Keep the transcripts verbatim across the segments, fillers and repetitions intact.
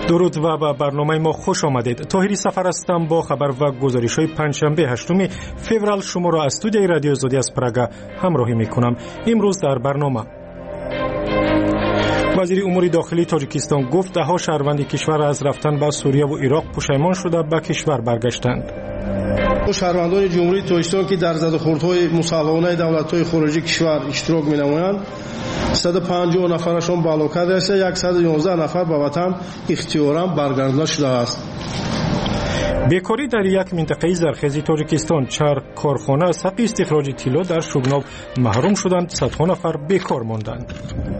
درود و به برنامه ما خوش آمدید. طاهری سفر هستم با خبر و گزارش‌های پنجشنبه هشتم فوریه شما را از استودیوی رادیو زودی از پراگ همراهی می‌کنم. امروز در برنامه وزیر امور داخلی تاجیکستان گفت ده ها شهروند کشور از رفتن به سوریه و عراق پشیمان شده به کشور برگشتند. شهروندان جمهوری تاجیکستان که در زدوخوردهای مسلحانه دولت‌های خارجی کشور اشتراک می‌نمایند صد و پنجاه نفرشان به هلاکت رسیده، صد و یازده نفر به وطن اختیاراً برگردانده شده است. بیکاری در یک منطقه زرخیز تاجیکستان، چهار کارخانه از حق استخراج طلا در شوگناو محروم شدند، صدها نفر بیکار ماندند.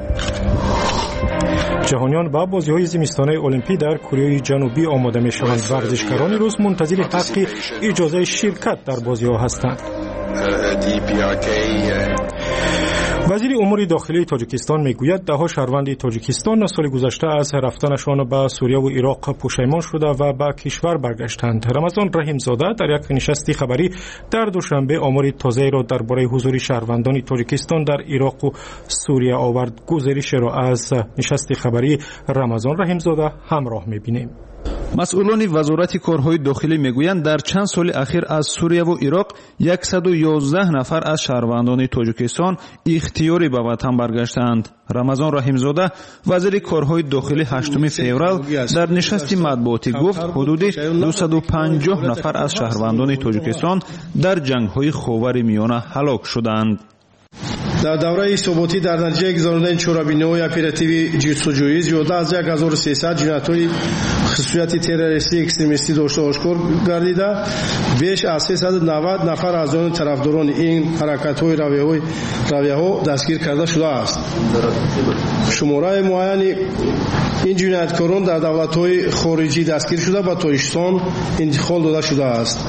جهانیان با بازی‌های زمستانه المپی در کره جنوبی آماده می‌شوند. ورزشکاران روس منتظر حق اجازه شرکت در بازی‌ها هستند. وزیر امور داخلی تاجیکستان میگوید ده ها شهروند تاجیکستان سال گذشته از رفتنشان به سوریه و عراق پشیمان شده و به کشور برگشتند. رمضان رحیمزاده در یک نشست خبری در دوشنبه آمار تازه را درباره حضور شهروندان تاجیکستان در عراق و سوریه آورد. گزارش را از نشست خبری رمضان رحیمزاده همراه می‌بینیم. مسئولان وزارت کارهای داخلی میگویند در چند سال اخیر از سوریه و عراق صد و یازده نفر از شهروندان تاجیکستان اختیاری به وطن برگشتند. رمضان رحیمزاده وزیر کارهای داخلی هشتم فوریه در نشست مطبوعاتی گفت حدود دویست و پنجاه نفر از شهروندان تاجیکستان در جنگ‌های خاور میانه هلاک شدند. در دوره ثباتی در نتیجه گذراندن چورابینی‌های اپراتیو جستجویی زیاده از هزار و سیصد جنایت‌های خصوصیت تروریستی اکستریمیستی داشته آشکار گردیده، بیش از سیصد و نود نفر از آن طرفداران این حرکت‌های رویه‌های رویه‌ها دستگیر کرده شده است. شماره معین این جنایتکاران در دولت‌های خارجی دستگیر شده و تاجیکستان انتقال داده شده است.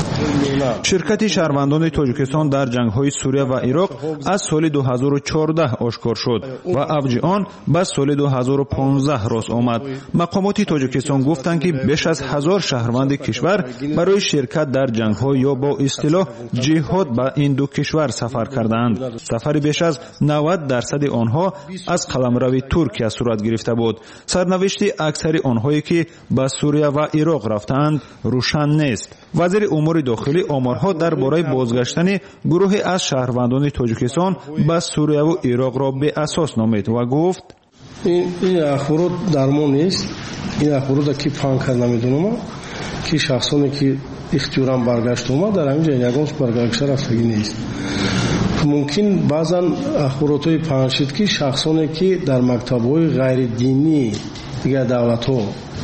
شرکت شهروندان تاجیکستان در جنگ‌های سوریه و عراق از سال دو هزار و چهارده آشکار شد و اوج آن به سال دو هزار و پانزده راست آمد. مقامات تاجیکستان گفتند که بیش از هزار شهروند کشور برای شرکت در جنگ‌ها یا با اصطلاح جهاد به این دو کشور سفر کردند. سفر بیش از نود درصد آنها از قلمرو ترکیه صورت گرفته بود. سرنوشت اکثر آنهایی که به سوریه و عراق رفتند روشن نیست. وزیر امور داخلی آمارها درباره بازگشتن گروهی از شهروندان تاجیکستان به سوریه و عراق را به اساس نامید و گفت این این اخبارات درمان نیست. این اخبارات که پانکر نمیدونم که شخصانی که اختیاراً برگشت اومد در همینجا یگانش برگشت رفتگی نیست. ممکن بعضا اخبارات‌های پنشید که شخصانی که در مکتب‌های غیر دینی دیگر دولت‌ها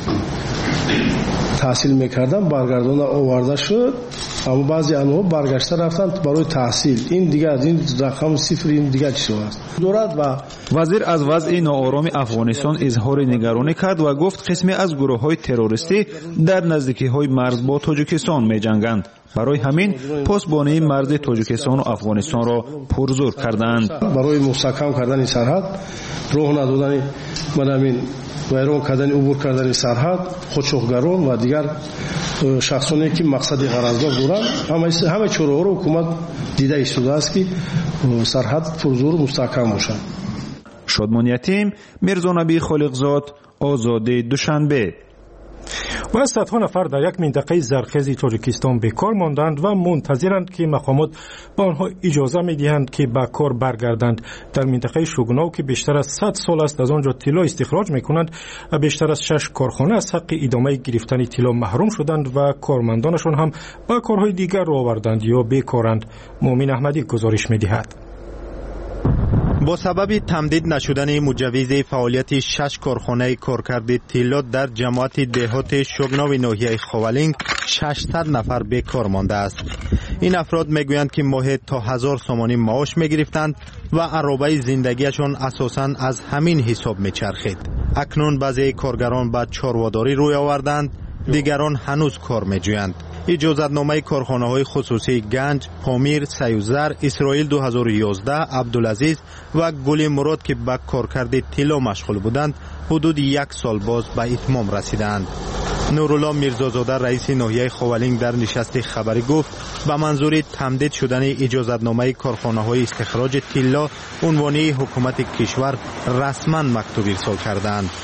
تحصیل میکردن برگردان آورده شد، اما بعضی آنها برگشته رفتند برای تحصیل. این دیگه از این رقم صفر این دیگه چیزی است. دولت و وزیر از وضع ناآرام افغانستان اظهار نگرانی کرد و گفت قسمی از گروه‌های تروریستی در نزدیکی‌های مرز با تاجیکستان می‌جنگند. برای همین پاسبانی مرز تاجیکستان و افغانستان را پرزور کردند. برای مستحکم کردن سرحد، راه ندادن منامین ویران کردن عبور کردن سرحد، قاچاقگران و دیگر شخصانی که مقصد غرضدار دارند، همه همه چاره‌ها را حکومت دیده ایستاده است که سرحد پرزور مستحکم باشد. شادمان یتیم، میرزا نبی خالقزاد، آزادی دوشنبه. و صدها نفر در یک منطقه زرخیز تاجیکستان بیکار ماندند و منتظرند که مقامات به آنها اجازه می‌دهند که به کار برگردند. در منطقه شوگناو که بیشتر از صد سال است از آنجا طلا استخراج می‌کنند، بیشتر از شش کارخانه از حق ادامه گرفتن طلا محروم شدند و کارمندانشان هم به کارهای دیگر را آوردند یا بیکارند. مومن احمدی گزارش می‌دهد. با سبب تمدید نشدن مجوز فعالیت شش کارخانه کارکرد طلا در جماعت دهات شوگناو ناحیه خوالینگ ششصد نفر بیکار مانده است. این افراد میگویند که ماهی تا هزار سومانی معاش میگرفتند و عرابه زندگیشان اساساً از همین حساب میچرخید. اکنون بعضی کارگران به چارواداری روی آوردند، دیگران هنوز کار میجویند. اجازتنامه کارخانه‌های خصوصی گنج، پامیر، سیوزر، اسرائیل دو هزار و یازده، عبدالعزیز و گل مراد که به کارکرد طلا مشغول بودند حدود یک سال باز به اتمام رسیدند. نورالله میرزازاده رئیس ناحیه خوالینگ در نشست خبری گفت به منظور تمدید شدن اجازتنامه کارخانه‌های استخراج طلا عنوانی حکومت کشور رسما مکتوب ارسال کردند.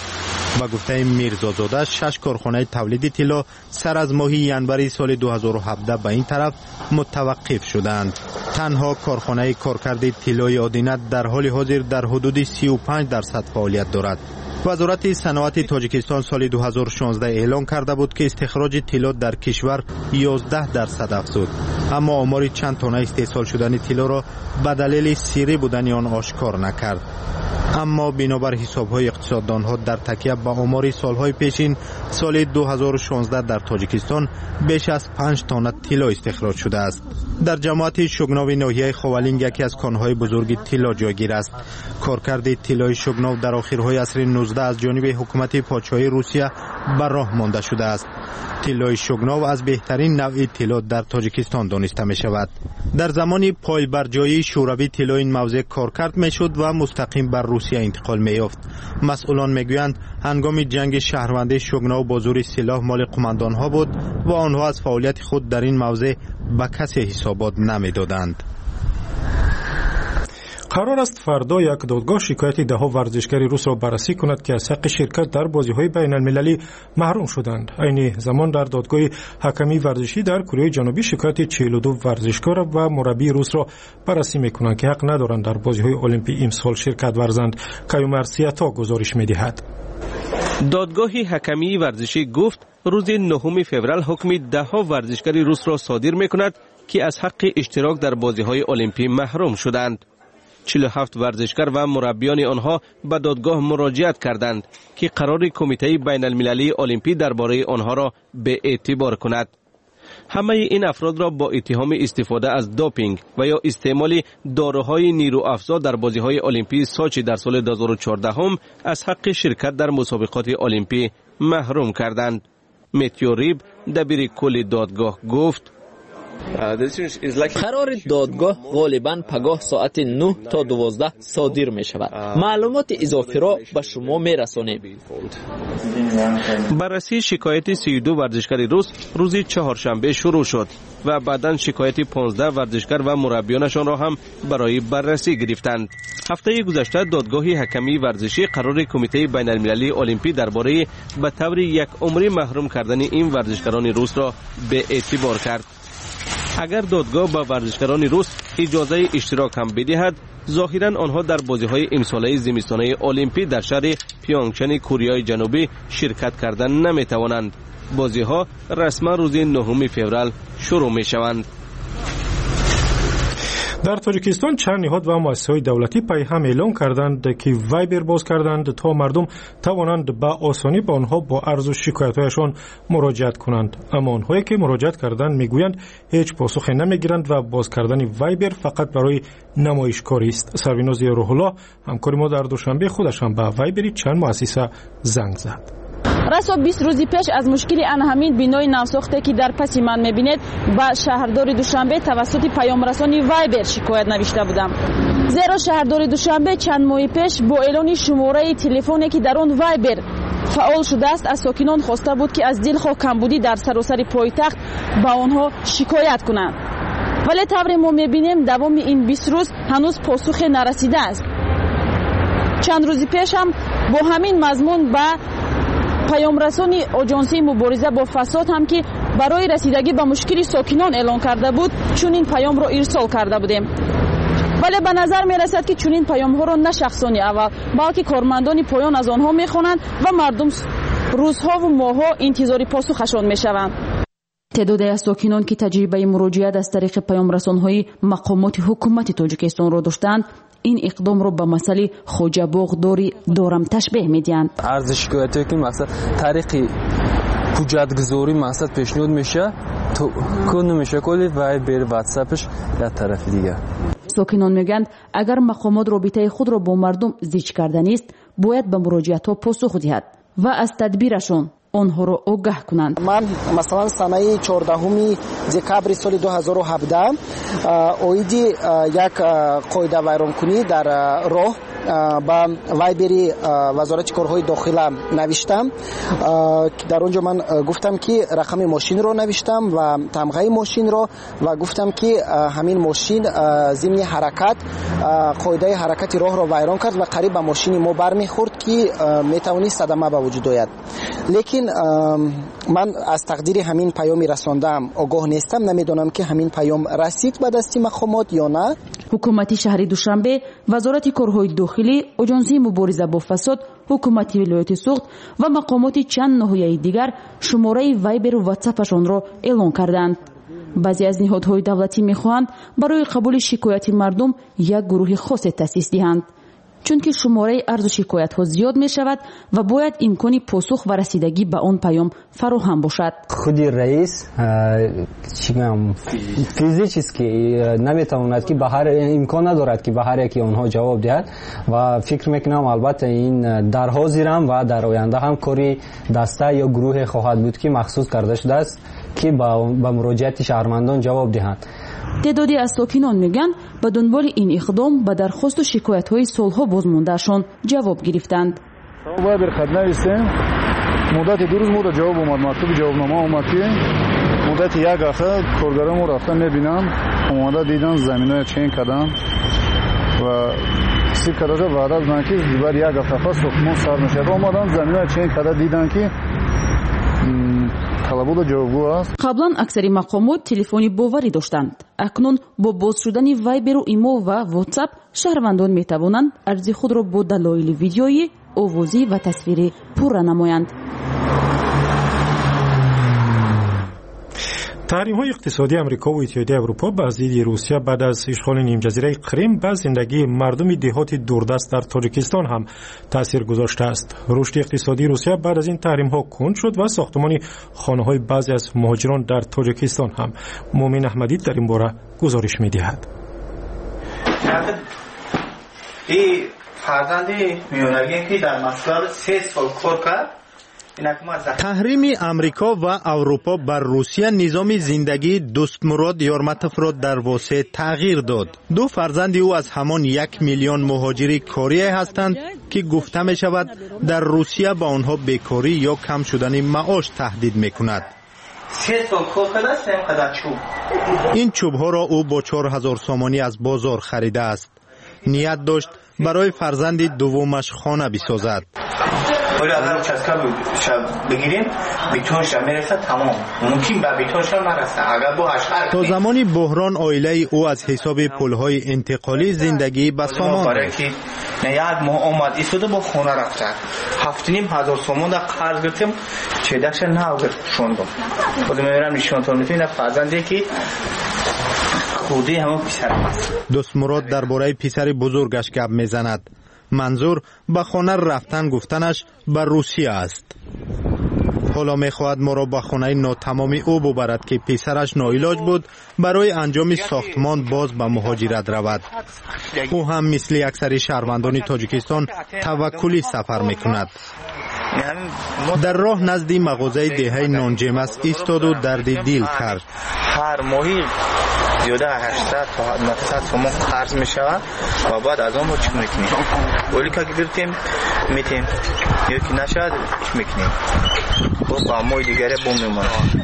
با گفته میرزازاده شش کارخانه تولید طلا سر از ماه ینور سال دو هزار و هفده به این طرف متوقف شدند. تنها کارخانه کارکرد طلای آدینه در حال حاضر در حدود سی و پنج درصد فعالیت دارد. وزارت صنعت تاجیکستان سال دو هزار و شانزده اعلام کرده بود که استخراج طلا در کشور یازده درصد افزود، اما آمار چند تانه استحصال شدن طلا را به دلیل سری بودن آن آشکار نکرد. اما بنابر حساب‌های اقتصاددانها در تکیه به آمار سالهای پیشین سال دو هزار و شانزده در تاجیکستان بیش از پنج تن طلا استخراج شده است. در جماعت شوگناو ناحیه خوالینگ یکی از کانهای بزرگ طلا جایگیر است. کارکرد طلای شوگناو در آخرهای عصر نوزده از جانب حکومت پادشاهی روسیه بر راه مانده شده است. طلای شوگناو از بهترین نوع طلا در تاجیکستان دانسته می شود. در زمان پایبرجایی شوروی طلا این موضع کارکرد می شد و مستقیم بر روسیه انتقال می یافت. مسئولان می گویند هنگام جنگ شهروندی شوگناو با زور سلاح مال قماندان ها بود و آنها از فعالیت خود در این موضع به کسی حسابات نمی دادند. قرار است فردا یک دادگاه شکایت ده ها ورزشکاری روس را بررسی کند که از حق شرکت در بازی‌های بین المللی محروم شدند. عین زمان در دادگاه حکمی ورزشی در کره جنوبی شکایت چهل و دو ورزشکار و مربی روس را بررسی می‌کنند که حق ندارند در بازی‌های المپی امسال شرکت ورزند. کیومرسیتا گزارش می‌دهد. دادگاه حکمی ورزشی گفت روز نهم فوریه حکم ده ها ورزشکاری روس را صادر می‌کند که از حق اشتراک در بازی‌های المپی محروم شدند. چهل و هفت ورزشکار و مربیان آنها به دادگاه مراجعت کردند که قرار کمیته بین المللی المپی درباره آنها را به اعتبار کند. همه این افراد را با اتهام استفاده از دوپینگ و یا استعمال داروهای نیروافزا در بازی‌های المپی سوچی در سال دو هزار و چهارده هم از حق شرکت در مسابقات المپی محروم کردند. متیو ریب دبیر کل دادگاه گفت قرار دادگاه غالباً پگاه ساعت نه تا دوازده صادر می شود. معلومات اضافی را به شما می رسانیم. بررسی شکایت سی و دو ورزشکار روس روز چهارشنبه شروع شد و بعداً شکایت پانزده ورزشکار و مربیانشان را هم برای بررسی گرفتند. هفته گذشته دادگاه حکمی ورزشی قرار کمیته بین المللی المپی درباره به طور یک عمری محروم کردن این ورزشکاران روس را به اعتبار کرد. اگر دادگاه با ورزشکاران روس اجازه اشتراک هم بدهد، ظاهراً آنها در بازی‌های امساله زمستانه المپی در شهر پیونگچن کره جنوبی شرکت کردن نمی‌توانند. بازی‌ها رسما روز نهم فوریه شروع می‌شوند. در تاجیکستان چند نهاد و مؤسسه‌های دولتی پیام اعلام کردند که وایبر باز کردند تا مردم توانند به آسانی با آنها با عرض و شکایت‌هایشان مراجعت کنند. اما آنهایی که مراجعت کردند میگویند هیچ پاسخی نمیگیرند و باز کردن وایبر فقط برای نمایشکاری است. سرویناز روح الله همکار ما در دوشنبه خودش هم به وایبری چند مؤسسه زنگ زد. راسو بیست روزی پیش از مشکلی آن همین بینای ناساخته که در پس من میبینید با شهردار دوشنبه توسط پیام رسانی وایبر شکایت نوشته بودم. زیرا شهردار دوشنبه چند ماه پیش با اعلان شماره تلفنی که در آن وایبر فعال شده است از ساکنان خواسته بود که از دلخواه کمبودی در سراسر پایتخت با آنها شکایت کنند. ولی طوری ما میبینیم دوام این بیست روز هنوز پاسخ نرسیده است. چند روزی پیش هم با همین مضمون با پیام رسانی آژانسی مبارزه با فساد هم که برای رسیدگی به مشکل ساکنان اعلان کرده بود چون این پیام را ارسال کرده بودیم. ولی به نظر می رسد که چون این پیام ها را نه شخصانی اول بلکه کارمندان پایان از آنها می خوانند و مردم روزها و ماهها انتظار پاسخشان می شوند. تعدادی از ساکنان که تجربه مراجعت از طریق پیام رسان‌های مقامات حکومت تاجیکستان را داشتند این اقدام رو به مسئله خوجه باغداری دارم تشبیه میدین. عرض شکایتی که مثلا طریق حجتگذاری مقصد پیشنهاد میشه تو کن میشه کلی و بر واتساپش یا طرف دیگه. ساکنان میگن اگر مقامات رابطه خود را با مردم زیچ کردن است باید به مراجعت ها پاسخ دهد و از تدبیرشون آنها را آگاه کنند. من مثلا سنه چهاردهم دکبر سال دو هزار و هفده اویدی یک قاعده ویرانکنی در راه با وایبری وزارت کارهای داخله نوشتم. در اونجا من گفتم که رقم ماشین رو نوشتم و تمغه ماشین رو و گفتم که همین ماشین ضمن حرکت قاعده حرکت راه رو ویران کرد و قریب به ماشین ما برمیخورد که میتونی صدمه به وجود آید. لیکن من از تقدیر همین پیامی رساندم آگاه نیستم، نمیدونم که همین پیام رسید به دست مقامات یا نه. حکومت شهر دوشنبه، وزارت کارهای داخلی، اژانسی مبارزه با فساد، حکومت ولایت سوخت و مقامات چند ناحیه دیگر شماره وایبر و واتساپشان را اعلان کردند. بعضی از نهادهای دولتی میخواهند برای قبول شکایت مردم یک گروه خاص تأسیس دهند، چون که شماره عرض و شکایت ها زیاد می شود و باید امکانی پاسخ و رسیدگی به آن پیام فراهم باشد. خود رئیس فیزیکیست که نمیتواند که به هر امکان ندارد که به هر یکی آنها جواب دهد و فکر میکنم البته این در حاضرم و در آینده هم کاری دسته یا گروه خواهد بود که مخصوص کرده شده است که با مراجعت شهروندان جواب دهند. تعدادی از ساکنان میگن به دنبال این اقدام به درخواست و شکایت های سالها بازماندهشان جواب گرفتند. باید بر خط نویسیم. مدت دو روز مورد جواب اومد، مکتوب جوابنامه اومد که مدت یک هفته کارگرامو رفتن میبینم اومده دیدن زمینای چین کردن و سی کارجا بعد از من که دیگر یک هفته پس ساختمان سر میشه اومدن زمینای چین کرده دیدن که قبلا اکثری مقامات تلفنی باوری داشتند. اکنون با باز شدن وایبر و ایمو و واتساپ شهروندان می توانند ارزی خود را با دلایل ویدیویی، آوازی و تصویری پر نمایند. تحریم‌های اقتصادی آمریکا و اتحادیه اروپا بر ضد روسیه بعد از اشغال نیم جزیره کریم بر زندگی مردم دهات دوردست در تاجیکستان هم تاثیر گذاشته است. رشد اقتصادی روسیه بعد از این تحریم‌ها کند شد و ساختمان خانه‌های بعضی از مهاجران در تاجیکستان هم. مومن احمدی در این باره گزارش می‌دهد. این فرزند میونگی که در مسکو سه سال کار کرد. تحریم امریکا و اروپا بر روسیه نظام زندگی دستمراد یارمتف را در واسه تغییر داد. دو فرزند او از همان یک میلیون مهاجر کاری هستند که گفته می شود در روسیه با آنها بیکاری یا کم شدن معاش تهدید می کند. این چوب ها را او با چهار هزار سامانی از بازار خریده است. نیت داشت برای فرزند دومش خانه بسازد. ولی اگر چسکا بگیریم بیتونش میرسه تمام، ممکن به بیتونش نرسه اگر با اشعار. تا زمانی بحران عائله او از حساب پولهای انتقالی زندگی به سامان داشت. یک ماه اومد ایستاده با خونه رفته هفت نیم هزار سومون در قرض گرفتیم چهدکش نه گرفتشوندم. خودم میرم نشون تو میتونید فرزندی که خودی همون پسر است. دستمراد درباره پسر بزرگش گپ میزند. منظور به خانه رفتن گفتنش به روسیه است. حالا میخواهد ما را به خانه ناتمامی او ببرد که پسرش ناعلاج بود برای انجام ساختمان باز به مهاجرت رود. او هم مثل اکثر شهروندان تاجیکستان توکلی سفر میکند. در راه نزد مغازه دهه نانجمس ایستاد و درد دل کرد. هر ماهی زیاده هشتصد تا نهصد سومون قرض می شود و بعد از آن ما چی میکنیم؟ ولی که گرفتیم میتیم یکی نشد چی میکنیم؟ با مای دیگره بوم میمونم.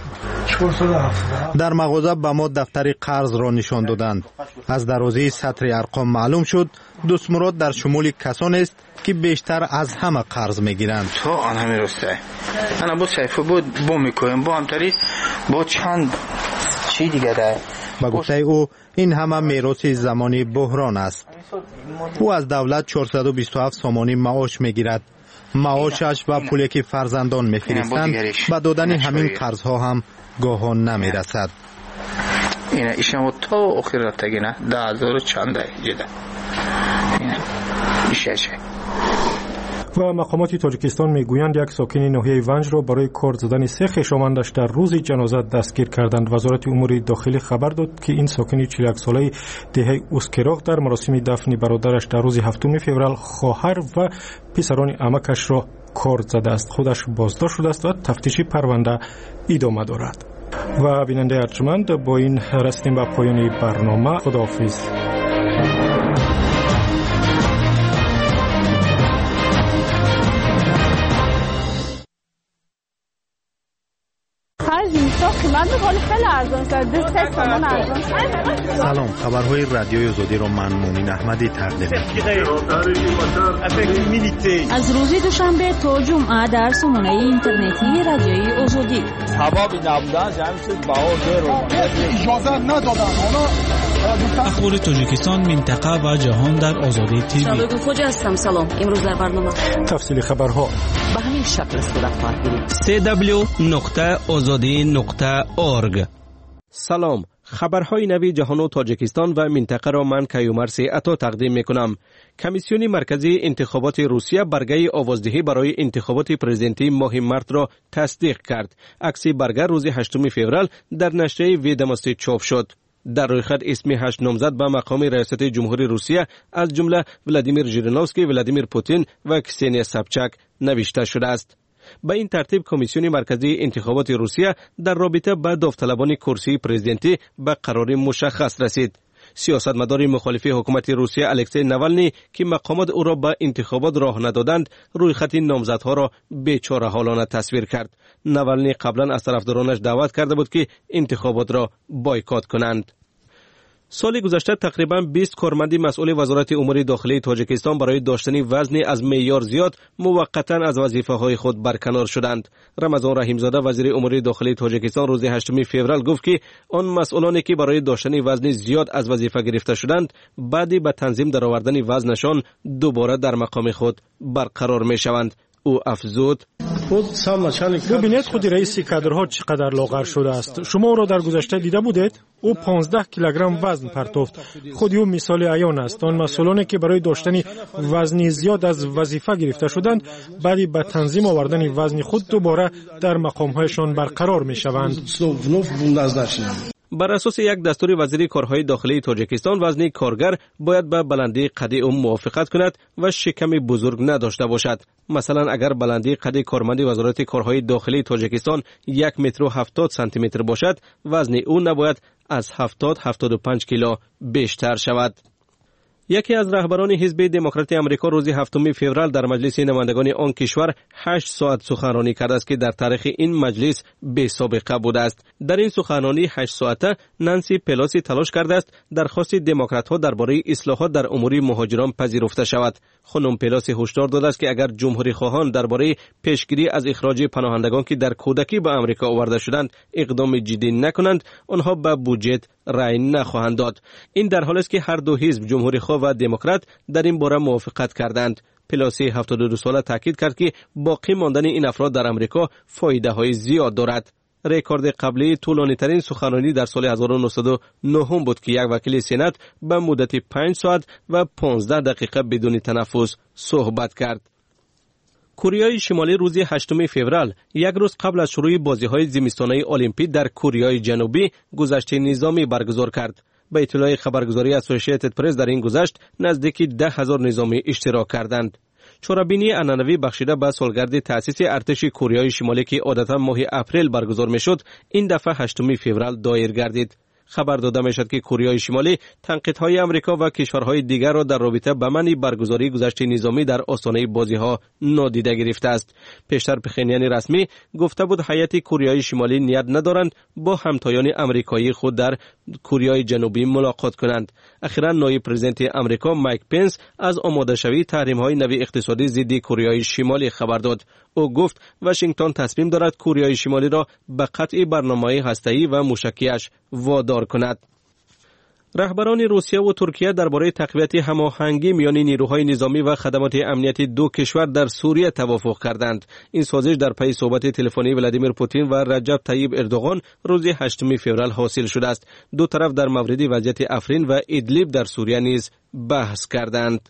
در مغازه به ما دفتر قرض را نشان دادند. از درازی سطر ارقام معلوم شد دستمراد در شمول کسانی است که بیشتر از همه قرض میگیرند. تو آن همین راسته. انا با صفحه بود بوم میکنیم با همتری با چند چی دیگه ده. با گفته او این همه میراث زمانی بحران است. او از دولت چهارصد و بیست و هفت سامانی معاش میگیرد. معاشش و پولی که فرزندان میفرستند به دادن همین قرضها هم گاهان نمیرسد. اینه ایشم تا آخرت تگینه ده هزار چنده جده اینه ایشه و مقامات تاجیکستان میگویند یک ساکن ناحیه ونج را برای کار زدن سه خویشاوندش در روز جنازه دستگیر کردند. وزارت امور داخلی خبر داد که این ساکن چهل و یک ساله دهه اوسکراق در مراسم دفن برادرش در روز هفتم فوریه خواهر و پسران عمکش را کار زده است. خودش بازداشت شده است و تفتیش پرونده ادامه دارد. و بیننده ارجمند با این رسیدیم به پایان برنامه. خداحافظ. صندوق ولی خیلی ارزان است. سه تومان ارزان. سلام، خبرهای رادیوی آزادی را من مومن احمدی تقدیم از روز دوشنبه تا جمعه در سامانه اینترنتی رادیوی آزادی. حبابی نبودن جمعیت بهار اجازه ندادن. اخبار تاجیکستان، منطقه و جهان در آزادی تیوی. سلام خوجا هستم. سلام. امروز در برنامه تفصیل خبرها به همین شکل صورت خواهد گرفت. سی دبلیو نقطه آزادی نقطه اورگ. سلام، خبرهای نوی جهان و تاجیکستان و منطقه را من کیومرث عطا تقدیم میکنم. کمیسیون مرکزی انتخابات روسیه برگه آوازدهی برای انتخابات پرزیدنتی ماه مارت را تصدیق کرد. عکس برگه روز هشتم فوریه در نشریه ویداموستی چاپ شد. در رویخط اسم هشت نامزد به مقام ریاست جمهوری روسیه از جمله ولادیمیر ژیرینوفسکی، ولادیمیر پوتین و کسنیا سابچاک نوشته شده است. به این ترتیب کمیسیون مرکزی انتخابات روسیه در رابطه با داوطلبان کرسی پرزیدنتی به قرار مشخص رسید. سیاستمدار مخالف حکومت روسیه الکسی ناوالنی که مقامات او را به انتخابات راه ندادند، روی خط نامزدها را بیچاره حالانه تصویر کرد. ناوالنی قبلا از طرفدارانش دعوت کرده بود که انتخابات را بایکات کنند. سال گذشته تقریباً بیست کارمند مسئول وزارت امور داخلی تاجیکستان برای داشتن وزنی از معیار زیاد موقتاً از وظیفه‌های خود برکنار شدند. رمضان رحیمزاده وزیر امور داخلی تاجیکستان روز هشتم فوریه گفت که آن مسئولانی که برای داشتن وزن زیاد از وظیفه گرفته شدند، بعدی به تنظیم درآوردن وزنشان دوباره در مقام خود برقرار می‌شوند. او افزود: ببینید خود رئیس کادرها چقدر لاغر شده است. شما او را در گذشته دیده بودید؟ او پانزده کیلوگرم وزن پرتافت. خود او مثال عیان است. آن مسئولانی که برای داشتن وزن زیاد از وظیفه گرفته شدند، بعدی به تنظیم آوردن وزن خود دوباره در مقام‌هایشان برقرار می‌شوند. بر اساس یک دستور وزیر کارهای داخلی تاجیکستان، وزن کارگر باید به بلندی قد او موافقت کند و شکم بزرگ نداشته باشد. مثلا اگر بلندی قد کارمند وزارت کارهای داخلی تاجیکستان یک متر و هفتاد سانتی متر باشد، وزن او نباید از هفتاد تا هفتاد و پنج کیلو بیشتر شود. یکی از رهبران حزب دموکرات آمریکا روز هفتم فوریه در مجلس نمایندگان آن کشور هشت ساعت سخنرانی کرده است که در تاریخ این مجلس بی سابقه بوده است. در این سخنرانی هشت ساعته نانسی پلوسی تلاش کرده است درخواست دموکرات‌ها درباره اصلاحات در امور مهاجران پذیرفته شود. خانم پلوسی هشدار داده است که اگر جمهوری خواهان درباره پیشگیری از اخراج پناهندگان که در کودکی به آمریکا آورده شدند اقدام جدی نکنند، آنها به بودجه رأی نخواهند داد. این در حالی است که هر دو حزب جمهوری خواه و دموکرات در این باره موافقت کردند. پلوسی هفتاد و دو ساله تاکید کرد که باقی ماندن این افراد در آمریکا فایده های زیاد دارد. رکورد قبلی طولانی ترین سخنرانی در سال هزار و نهصد و نه بود که یک وکیل سنا به مدت پنج ساعت و پانزده دقیقه بدون تنفس صحبت کرد. کره شمالی روز هشتم فوریه، یک روز قبل از شروع بازی‌های زمستانی المپیک در کره جنوبی، گذشت نظامی برگزار کرد. به اطلاع خبرگزاری اسوسییتد پرس در این گذشت نزدیک ده هزار نظامی اشتراک کردند. چورابینی عنعنوی بخشیده به سالگرد تأسیس ارتش کره شمالی که عادتا ماه اپریل برگزار میشد، این دفعه هشتم فوریه دایر گردید. خبر داده میشد که کره شمالی تنقیدهای آمریکا و کشورهای دیگر را در رابطه با منع برگزاری گذشت نظامی در آستانه بازی‌ها نادیده گرفته است. پیشتر پخینیان رسمی گفته بود هیئت کره شمالی نیت ندارند با همتایان آمریکایی خود در کره جنوبی ملاقات کنند. اخیراً نایب پرزیدنت آمریکا مایک پنس از آماده شوی تحریم‌های نوی اقتصادی ضد کره شمالی خبر داد. او گفت واشنگتن تصمیم دارد کره شمالی را به قطع برنامه‌های هسته‌ای و موشکی‌اش وادار کند. رهبران روسیه و ترکیه درباره تقویت هماهنگی میان نیروهای نظامی و خدمات امنیتی دو کشور در سوریه توافق کردند. این سازش در پی صحبت تلفنی ولادیمیر پوتین و رجب طیب اردوغان روز هشتم فوریه حاصل شده است. دو طرف در مورد وضعیت افرین و ادلیب در سوریه نیز بحث کردند.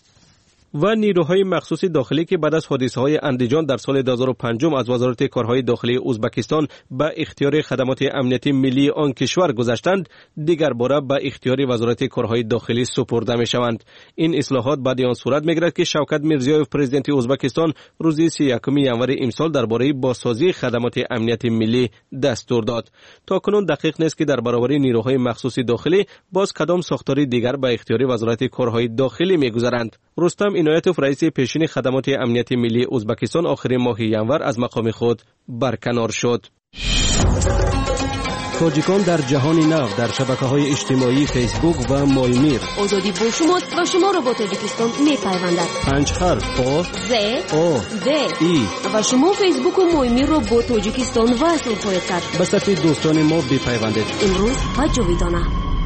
و نیروهای مخصوص داخلی که بعد از حادثه‌های اندیجان در سال دو هزار و پنج از وزارت کارهای داخلی ازبکستان به اختیار خدمات امنیتی ملی آن کشور گذاشتند، دیگر باره به اختیار وزارت کارهای داخلی سپرده می‌شوند. این اصلاحات بعد آن صورت می‌گیرد که شوکت میرزیویف پرزیدنت ازبکستان روز سی و یکم ژانویه امسال درباره بازسازی خدمات امنیتی ملی دستور داد. تاکنون دقیق نیست که در برابر نیروهای مخصوص داخلی باز کدام ساختاری دیگر به اختیار وزارت کارهای داخلی می‌گذارند. رستم عنایتوف رئیس پیشین خدمات امنیتی ملی ازبکستان آخرین ماه ژانویه از مقام خود برکنار شد. تاجیکان در جهان نو در شبکه‌های اجتماعی فیسبوک و مایمیر. آزادی با شماست و شما را با تاجیکستان می‌پیوندد. پنج حرف آ ز آ د ای و شما فیسبوک و مایمیر را با تاجیکستان وصل خواهید کرد. به صفحه دوستان ما بپیوندید. امروز و جاویدانه.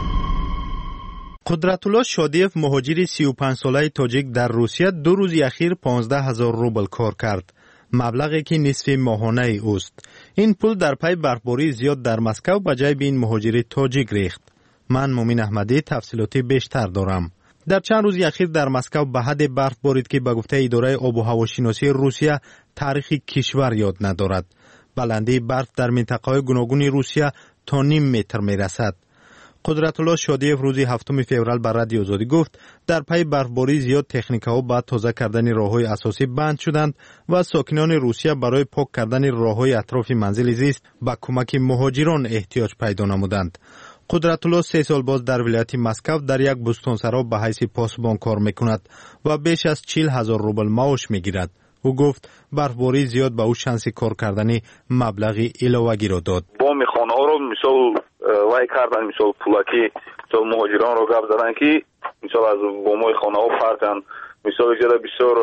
قدرتالله شادیف مهاجر سی و پنج ساله تاجیک در روسیه دو روز اخیر پانزده هزار روبل کار کرد. مبلغی که نصف ماهانه اوست. این پول در پی برفباری زیاد در مسکو به جای این مهاجر تاجیک ریخت. من مومین احمدی تفصیلاتی بیشتر دارم. در چند روز اخیر در مسکو به حد برف بارید که به گفته اداره آب و هواشناسی روسیه تاریخ کشور یاد ندارد. بلندی برف در منطقه‌های گوناگون روسیه تا نیم متر میرسد. قدرتالله شادیف روز هفتم فوریه بر رادیو آزادی گفت در پی برفباری زیاد تکنیک‌ها با تازه کردن راه‌های اساسی بند شدند و ساکنان روسیه برای پاک کردن راه‌های اطراف منزل زیست به کمک مهاجران احتیاج پیدا نمودند. قدرتالله سه سال باز در ولایت مسکو در یک بستانسرا به حیث پاسبان کار میکند و بیش از چهل هزار روبل معاش میگیرد. او گفت برفباری زیاد به او شانس کار کردن مبلغی علاوه‌ای را داد. با میخوانه ها رو مثال وای کردن، مثال پولاکی مثال مهاجران رو گفت زدن که مثال از بومای خانه ها فرقن، مثال جدا بسیار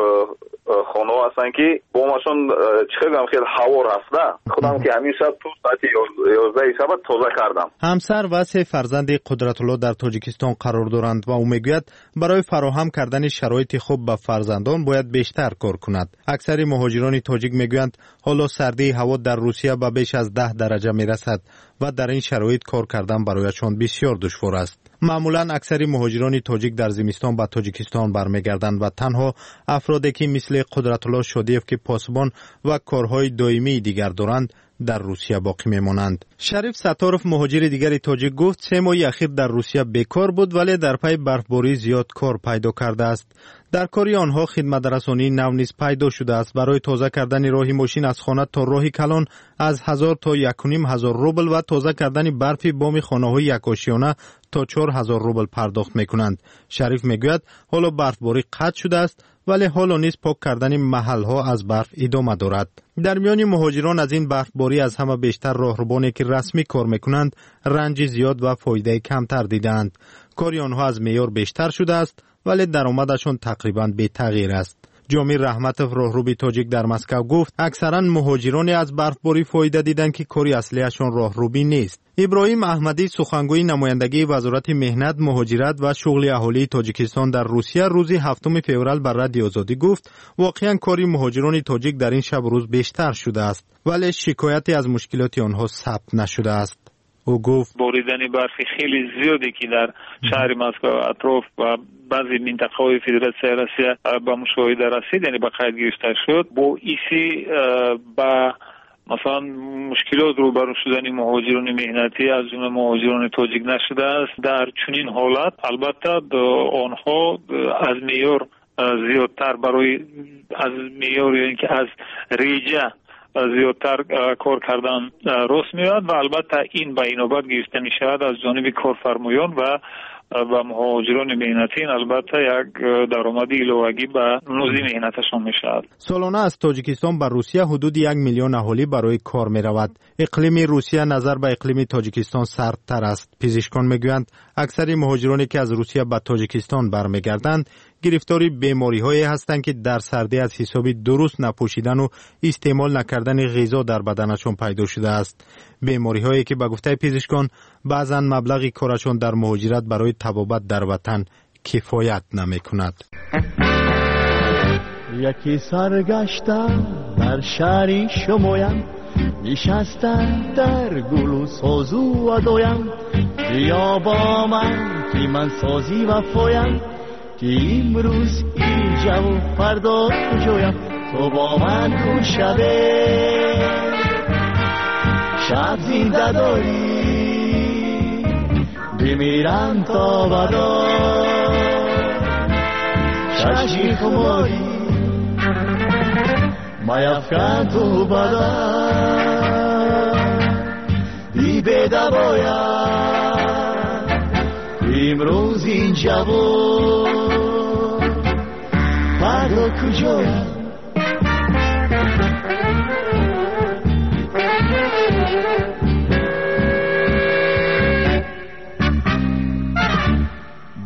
خانه ها هستن که بومشون چقدر خیلی هوا رفته. خودم که همین شب تو ساعت یازده شب تازه کردم. همسر و سه فرزند قدرتالله در تاجیکستان قرار دارند و او میگوید برای فراهم کردن شرایط خوب به فرزندان باید بیشتر کار کند. اکثر مهاجران تاجیک میگویند حالا سردی هوا در روسیه به بیش از ده درجه میرسد و در این شرایط کار کردن برایشان بسیار دشوار است. معمولا اکثر مهاجران تاجیک در زمستان به تاجیکستان برمیگردند و تنها افرادی که مثل قدرتالله شادیف که پاسبان و کارهای دائمی دیگر دارند در روسیه باقی میمانند. شریف ستارف مهاجر دیگر تاجیک گفت سه ماه اخیر در روسیه بیکار بود ولی در پی برفباری زیاد کار پیدا کرده است. در کاری آنها خدمت رسانی نو نیز پیدا شده است. برای تازه کردن راه ماشین از خانه تا راه کلان از هزار تا یک و نیم هزار روبل و تازه کردن برف بام خانه‌های یک آشیانه تا چهار هزار روبل پرداخت میکنند. شریف میگوید حالا برفباری قطع شده است ولی حالا نیز پاک کردن محل‌ها از برف ادامه دارد. در میان مهاجران از این برفباری از همه بیشتر راهربانی که رسمی کار میکنند رنج زیاد و فایده کمتر دیدند. کاری آنها از معیار بیشتر شده است ولی درآمدشان تقریبا بی تغییر است. جامی رحمتوف راهروی تاجیک در مسکو گفت اکثرا مهاجران از برفباری فایده دیدند که کاری اصلیشان راهروی نیست. ابراهیم احمدی سخنگوی نمایندگی وزارت مهنت، مهاجرت و شغل اهالی تاجیکستان در روسیه روز هفتم فوریه بر رادیو آزادی گفت واقعا کاری مهاجران تاجیک در این شب روز بیشتر شده است ولی شکایتی از مشکلات آنها ثبت نشده است. او گفت باریدن برف خیلی زیادی که در شهر مسکو اطراف و بعضی منطقه‌های فدراسیون روسیه به مشاهده رسید، یعنی به قید گرفته شد. با ایسی با مثلا مشکلات روبرو شدن مهاجران مهنتی از جمله مهاجران تاجیک نشده است. در چنین حالت البته آنها از معیار زیادتر برای از معیار یعنی که از ریجه زیادتر کار کردن راست میاد و البته این به اینوبت گرفته می شود از جانب کارفرمایان و و مهاجران مهنتی. البته یک درآمد علاوه‌ای به نوزی مهنتشان می شود. سالانه از تاجیکستان به روسیه حدود یک میلیون اهالی برای کار می رود. اقلیم روسیه نظر به اقلیم تاجیکستان سردتر است. پزشکان می گویند اکثر مهاجرانی که از روسیه به تاجیکستان برمیگردند گرفتاری بیماری هایی هستند که در سردی از حسابی درست نپوشیدن و استعمال نکردن غذا در بدنشان پیدا شده است. بیماری هایی که به گفته پزشکان بعضا مبلغ کارشان در مهاجرت برای طبابت در وطن کفایت نمی کند. یکی سرگشتم در شهری شمایم، نشستم در گل و سازو و دایم، بیا با من که من سازی و فایم، که امروز اینجا و فردا کجایم، تو با من کن شبه شب زنده داری، بمیرم تا بدا ششی خماری، میفکن تو بدا بی بده باید امروز اینجا و فردا کجایم.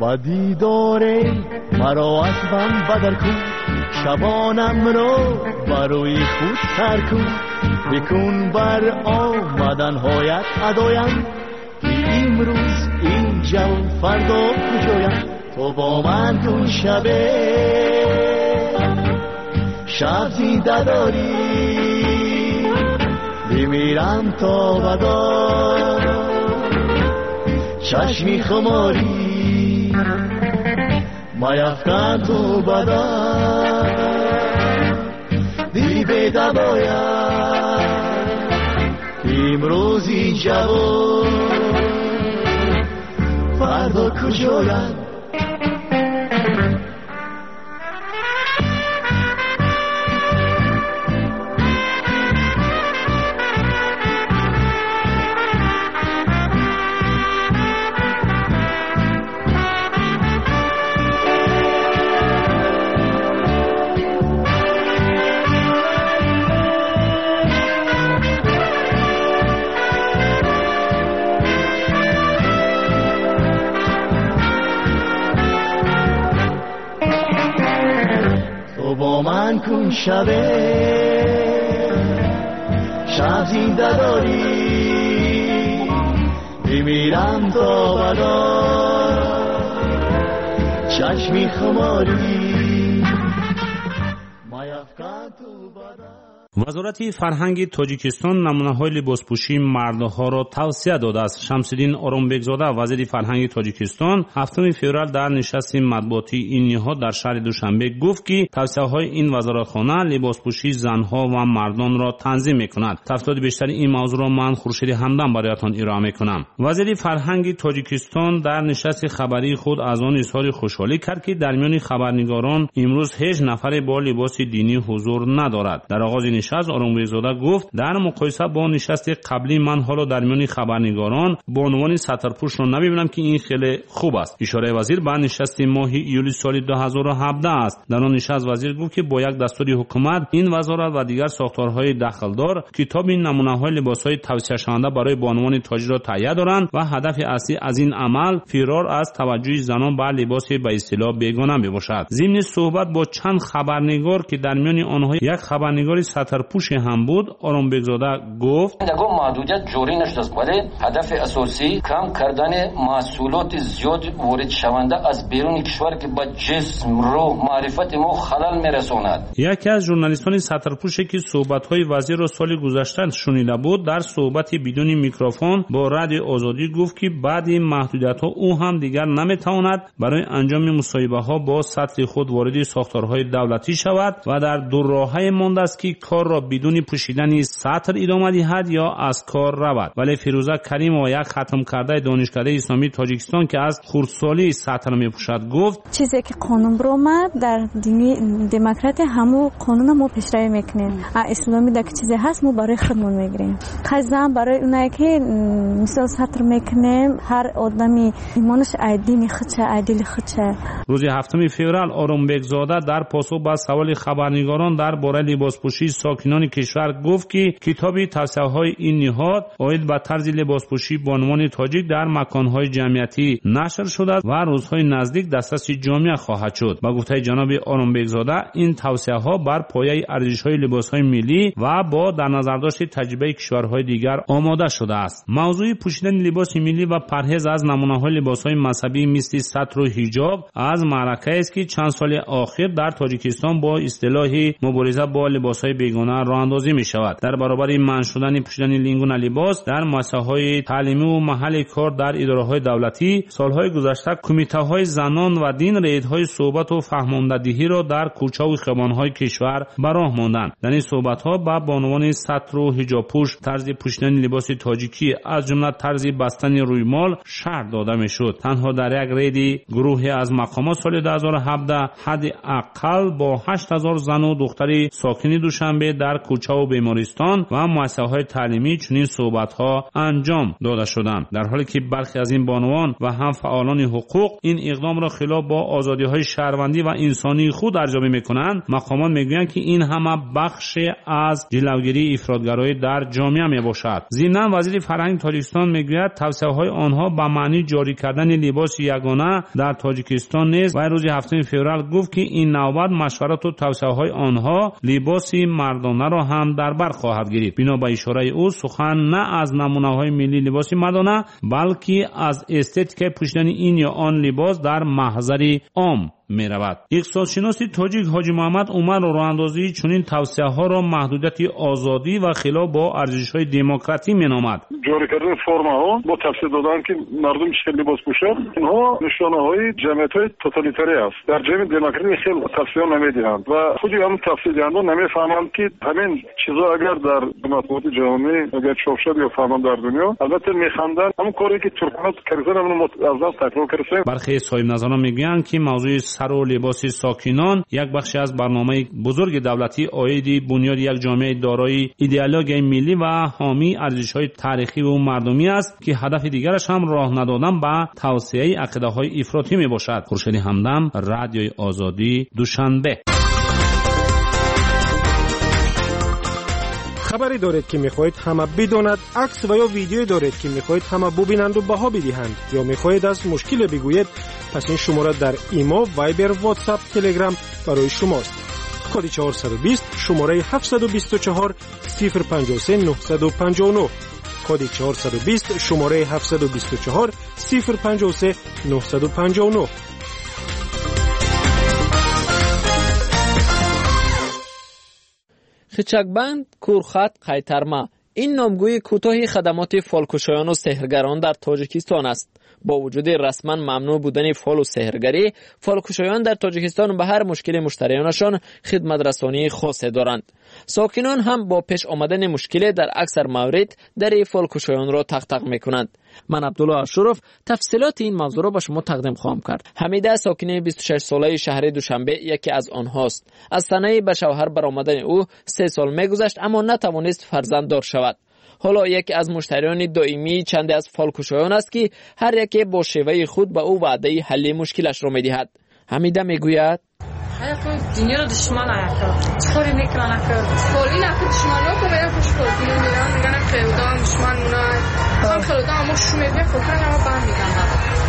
با دیدار مرا از من بدر کن شبانم رو برای خود سر کن بکن بر آمدن هایت ادایم که امروز اینجا و فردا کجایم تو با من کن شبه شب زیده داری بمیرم تا بدا چشمی خماری میفکن تو بدا دی به دبایم امروزی جوان فردا کجایم با من کن شبه شب زنده داری بمیرم تا بدا چشمی خماری میفکن تو بدا. وزارت فرهنگ تاجیکستان نمونه‌های لباسپوشی مردها را توصیه داده است. شمس‌الدین آرامبگزاده وزیر فرهنگ تاجیکستان هفتم فوریه در نشست مطبوعاتی این نهاد در شهر دوشنبه گفت که توصیه‌های این وزارتخانه لباسپوشی زنها و مردان را تنظیم می‌کند. تفصیلات بیشتر این موضوع را من خورشید همدم برایتان ارائه می‌کنم. وزیر فرهنگ تاجیکستان در نشست خبری خود از آن اظهار خوشحالی کرد که در میان خبرنگاران امروز هیچ نفر با لباس دینی حضور ندارد. در آغاز نشست آرامبگزاده گفت در مقایسه با نشست قبلی من حالا در میان خبرنگاران با عنوان سطرپوش را نمی‌بینم که این خیلی خوب است. اشاره وزیر به نشست ماه ایولی سال دو هزار و هفده است. در آن نشست وزیر گفت که با یک دستور حکومت این وزارت و دیگر ساختارهای دخلدار کتاب نمونه‌های لباس‌های توصیه شونده برای بانوان تاجیک را تهیه دارند و هدف اصلی از این عمل فرار از توجه زنان به لباس به اصطلاح بیگانه میباشد. ضمن صحبت با چند خبرنگار که در میان آنها یک خبرنگار سطرپوش هم بود، آرامبگزاده گفت دگو محدودیت جوری نشده است ولی هدف اساسی کم کردن محصولات زیاد وارد شونده از بیرون کشور که با جسم رو معرفت ما خلل میرساند. یکی از ژورنالیستان سطرپوشی که صحبت‌های وزیر را سال گذشته شنیده بود در صحبتی بدون میکروفون با رادیو آزادی گفت که بعد این محدودیت‌ها او هم دیگر نمیتواند برای انجام مصاحبه‌ها با سطح خود وارد ساختارهای دولتی شود و در دو راه‌های مانده است که کار را بدون پوشیدن سطر ادامه دهد یا از کار رود. ولی فیروزه کریم و یک ختم کرده دانشکده اسلامی تاجیکستان که از خردسالی سطر میپوشد گفت چیزی که قانون برآمد در دینی دموکرات همو قانون ما پیشروی میکنیم. اسلامی در چیزی هست ما برای خودمون میگیریم. قضا برای اونایی که مثلا سطر میکنیم هر آدمی ایمانش عادی خودشه عادی خودشه. روز هفتم فوریه آرامبگزاده در پاسخ به سوال خبرنگاران درباره لباسپوشی ساکنان کشور گفت که کتاب توصیه‌های این نهاد آید به طرز لباسپوشی بانوان تاجیک در مکان‌های جمعیتی نشر شده و روزهای نزدیک دسترس جامعه خواهد شد. با گفته جناب آرامبگزاده این توصیه‌ها بر پایه ارزش‌های لباس‌های ملی و با در نظر داشت تجربه کشورهای دیگر آماده شده است. موضوع پوشیدن لباس ملی و پرهیز از نمونه‌های لباس‌های مذهبی مثل سطر و حجاب از معرکه است که چند سال اخیر در تاجیکستان با اصطلاح مبارزه با لباس‌های بیگانه راه اندازی می شود. در برابر منع شدن پوشیدن این گونه لباس در مؤسسه‌های تعلیمی و محل کار در اداره‌های دولتی سالهای گذشته کمیته‌های زنان و دین ریدهای صحبت و فهماندهی را در کوچه و خیابان‌های کشور براه ماندند. در این صحبت‌ها با بانوان سطر و حجاب پوش طرز پوشیدن لباس تاجیکی از جمله طرز بستن رویمال شرح داده می‌شد. تنها در یک رید گروهی از مقامات سال دو هزار و هفده حد اقل با هشت هزار زن و دختری ساکن دوشنبه در کوچه و بیمارستان و مؤسسه‌های تعلیمی چنین صحبت‌ها انجام داده شدند، در حالی که برخی از این بانوان و هم فعالان حقوق این اقدام را خلاف با آزادی‌های شهروندی و انسانی خود ارزیابی می‌کنند. مقامات می‌گویند که این همه بخش از جلوگیری افراطگرایی در جامعه میباشد. ضمناً وزیر فرهنگ تاجیکستان میگوید توصیه‌های آنها به معنی جاری کردن لباس یگانه در تاجیکستان نیست و روز هفتم فوریه گفت که این نوبت مشورت و توصیه‌های آنها لباس مردانه را هم در بر خواهد گرفت. بنا به اشاره او سخن نه از نمونه‌های ملی لباس مردانه بلکه از استتیک پوشیدن این یا آن لباس در محضر عام می رود. اقتصادشناس تاجیک حاجی محمد عمر راه اندازی چنین توصیه ها را محدودیت آزادی و خلاف با ارزش های دموکراتی می نامد. جاری کردن فرم ها با تفسیر دادن که مردم چه لباس پوشند اینها نشانه های جمعیت های توتالیتری است. در جمعیت دموکراتی خیلی توصیه نمیدهند و خود هم توصیه دهنده نمیفهمند که همین چیزا اگر در مطبوعات جهانی اگر چاپ شد یا فهمند در دنیا البته میخندن همون کاری که ترکمنان کردن همون از تکرار کردن. برخی صاحب نظران میگویند که موضوع سر و لباس ساکنان یک بخشی از برنامه بزرگ دولتی عاید بنیاد یک جامعه دارای ایدئولوژی ملی و حامی ارزش‌های تاریخی و مردمی است که هدف دیگرش هم راه ندادن به توسعه عقیده‌های افراطی میباشد. خورشید همدم، رادیوی آزادی، دوشنبه. خبری دارید که میخواهید همه بداند، عکس و یا ویدیو دارید که میخواهید همه ببینند و بها بدهند یا میخواهید از مشکل بگویید، پس این شماره در ایمو، وایبر، واتساپ، تلگرام برای شماست. کد چهارصد و بیست شماره هفتصد و بیست و چهار صفر پنجاه و سه نهصد و پنجاه و نه. کد چهارصد و بیست شماره هفتصد و بیست و چهار صفر پنجاه و سه نهصد و پنجاه و نه. خچکبند، کورخط، قیترما این نامگوی کوتاهی خدمات فالکشایان و سحرگران در تاجیکستان است. با وجود رسما ممنوع بودن فال و سحرگری، فالکشایان در تاجیکستان به هر مشکل مشتریانشان خدمت رسانی خاصی دارند. ساکنان هم با پیش آمدن مشکل در اکثر موارد در فالکشایان را تق-تق میکنند. من عبدالله اشرف تفصیلات این موضوع را به شما تقدیم خواهم کرد. حمیده ساکنه بیست و شش ساله شهر دوشنبه یکی از آنهاست. از سنه به شوهر برآمدن او سه سال میگذشت اما نتوانست فرزنددار شود. حالا یکی از مشتریان دائمی چند از فالکشایان است که هر یکی با شیوه خود به او وعده حل مشکلش را میدهد. حمیده میگوید دنیا رو دشمن آید چطوری میکنن که فالی نکن دشمن رو که باید خوش فال دنیا میرن میگن خیلدان دشمن مونای هم خیلدان اما شو میبین خودکرن اما بهم میگن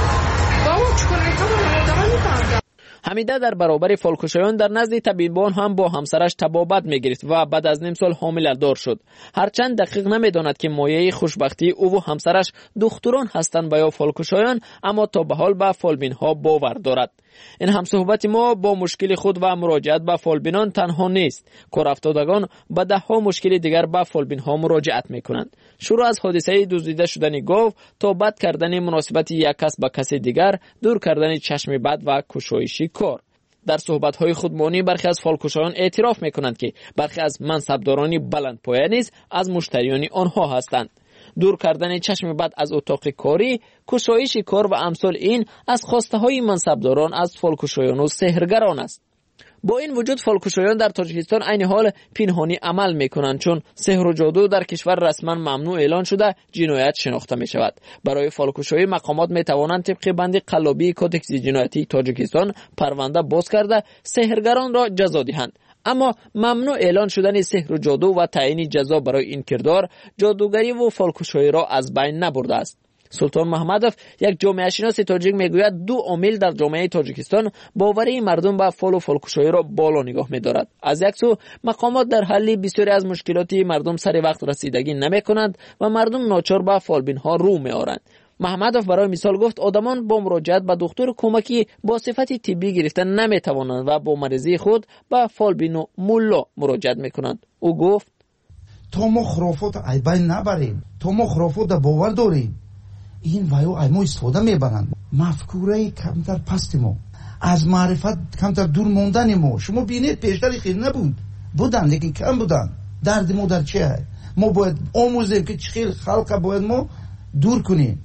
بابا چکر میکنن آدمان میکنن. حمیده در برابر فالکشایان در نزد طبیبان هم با همسرش تبابت میگرفت و بعد از نیم سال حامل دار شد. هرچند دقیق نمیداند که مایه خوشبختی او و همسرش دختران هستند یا فالکشایان، اما تا به حال به فالبین ها باور دارد. این هم صحبت ما با مشکل خود و مراجعت به فالبینان تنها نیست. کارافتادگان به ده ها مشکل دیگر به فالبین ها مراجعت میکنند. شروع از حادثه دزدیده شدن گاو تا بد کردن مناسبت یک کس به کس دیگر، دور کردن چشم بد و کشایشی کار. در صحبت‌های خودمانی برخی از فالکشایان اعتراف میکنند که برخی از منصبداران بلند پایه نیز از مشتریان آنها هستند. دور کردن چشم بد از اتاق کاری، کشایش کار و امثال این از خواسته های منصبداران از فالکشایان و سحرگران است. با این وجود فالکشایان در تاجیکستان عین حال پنهانی عمل میکنند، چون سحر و جادو در کشور رسما ممنوع اعلان شده جنایت شناخته می شود. برای فالکشایی مقامات می توانند طبق بند قلابی کدکس جنایتی تاجیکستان پرونده باز کرده سحرگران را جزا دهند. اما ممنوع اعلان شدن سحر و جادو و تعیین جزا برای این کردار جادوگری و فالکشایی را از بین نبرده است. سلطان محمدوف یک جامعه شناس تاجیک میگوید دو عامل در جامعه تاجیکستان باوری مردم به فال و فالکشایی را بالا نگاه می‌دارد. از یک سو مقامات در حل بسیاری از مشکلات مردم سر وقت رسیدگی نمی‌کنند و مردم ناچار به فالبین ها رو می‌آورند. محمدوف برای مثال گفت آدمان با مراجعت به دکتر کمکی با صفت طبی گرفتن نمی‌توانند و با مریضی خود به فالبین و ملا مراجعت می‌کنند. او گفت تا ما خرافات ای بین نبریم، تا ما خرافات باور داریم، این وایو ای ما استفاده میبرند. مفکوره کمتر پست ما، از معرفت کمتر دور موندن ما. شما بینید پیشتر خیلی نبود، بودن لیکن کم بودن. درد ما در چه؟ ما باید آموزیم که چه خیلی خلق باید ما دور کنیم.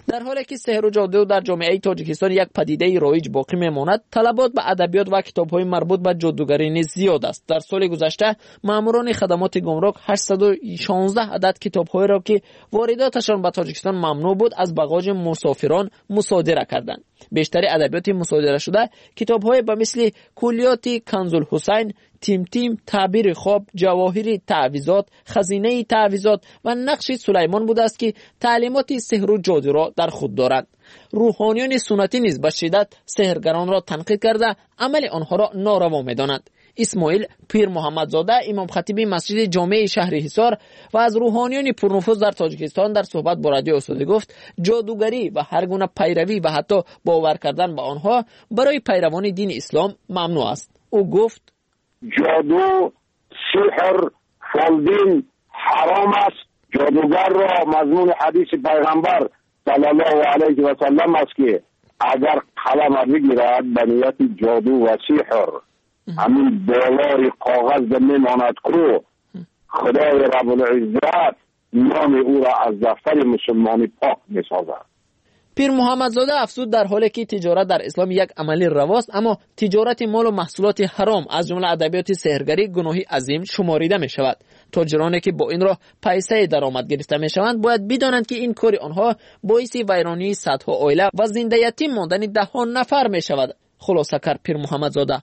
در حالی که سحر و جادو در جامعه تاجیکستان یک پدیده رایج باقی میماند، طلبات به ادبیات و کتاب‌های مربوط به جادوگری نیز زیاد است. در سال گذشته ماموران خدمات گمرک هشتصد و شانزده عدد کتاب‌های را که وارداتشان به تاجیکستان ممنوع بود از باغاج مسافران مصادره کردند. بیشتر ادبیات مصادره شده کتاب‌های به مثل کلیات کنز الحسین، تیم تیم، تعبیر خواب، جواهر تعویضات، خزینه تعویضات و نقش سلیمان بوده است که تعلیمات سحر و جادو را در خود دارد. روحانیان سنتی نیز به شدت سحرگران را تنقید کرده عمل آنها را ناروا می‌دانند. اسماعیل پیر محمدزاده امام خطیب مسجد جامع شهر حصار و از روحانیان پرنفوذ در تاجیکستان در صحبت با رادیو آزادی گفت جادوگری و هر گونه پیروی و حتی باور کردن به آنها برای پیروان دین اسلام ممنوع است. او گفت جادو، سحر، فالدین حرام است. جادوگر را مضمون حدیث پیغمبر صلی الله علیه و سلم است که اگر قلم بگیرد به نیت جادو و سحر همین بالای کاغذ میماند کو خدای رب العزت نام او را از دفتر مسلمانی پاک میسازد. پیر محمدزاده افزود در حالی که تجارت در اسلام یک عملی رواست، اما تجارت مال و محصولات حرام از جمله ادبیات سحرگری گناهی عظیم شماریده می شود. تاجرانی که با این راه پیسه درآمد گرفته می شوند باید بدانند که این کار آنها باعث ویرانی صدها عائله و زنده یتیم ماندن ده ها نفر می شود. خلاصه کرد پیر محمدزاده.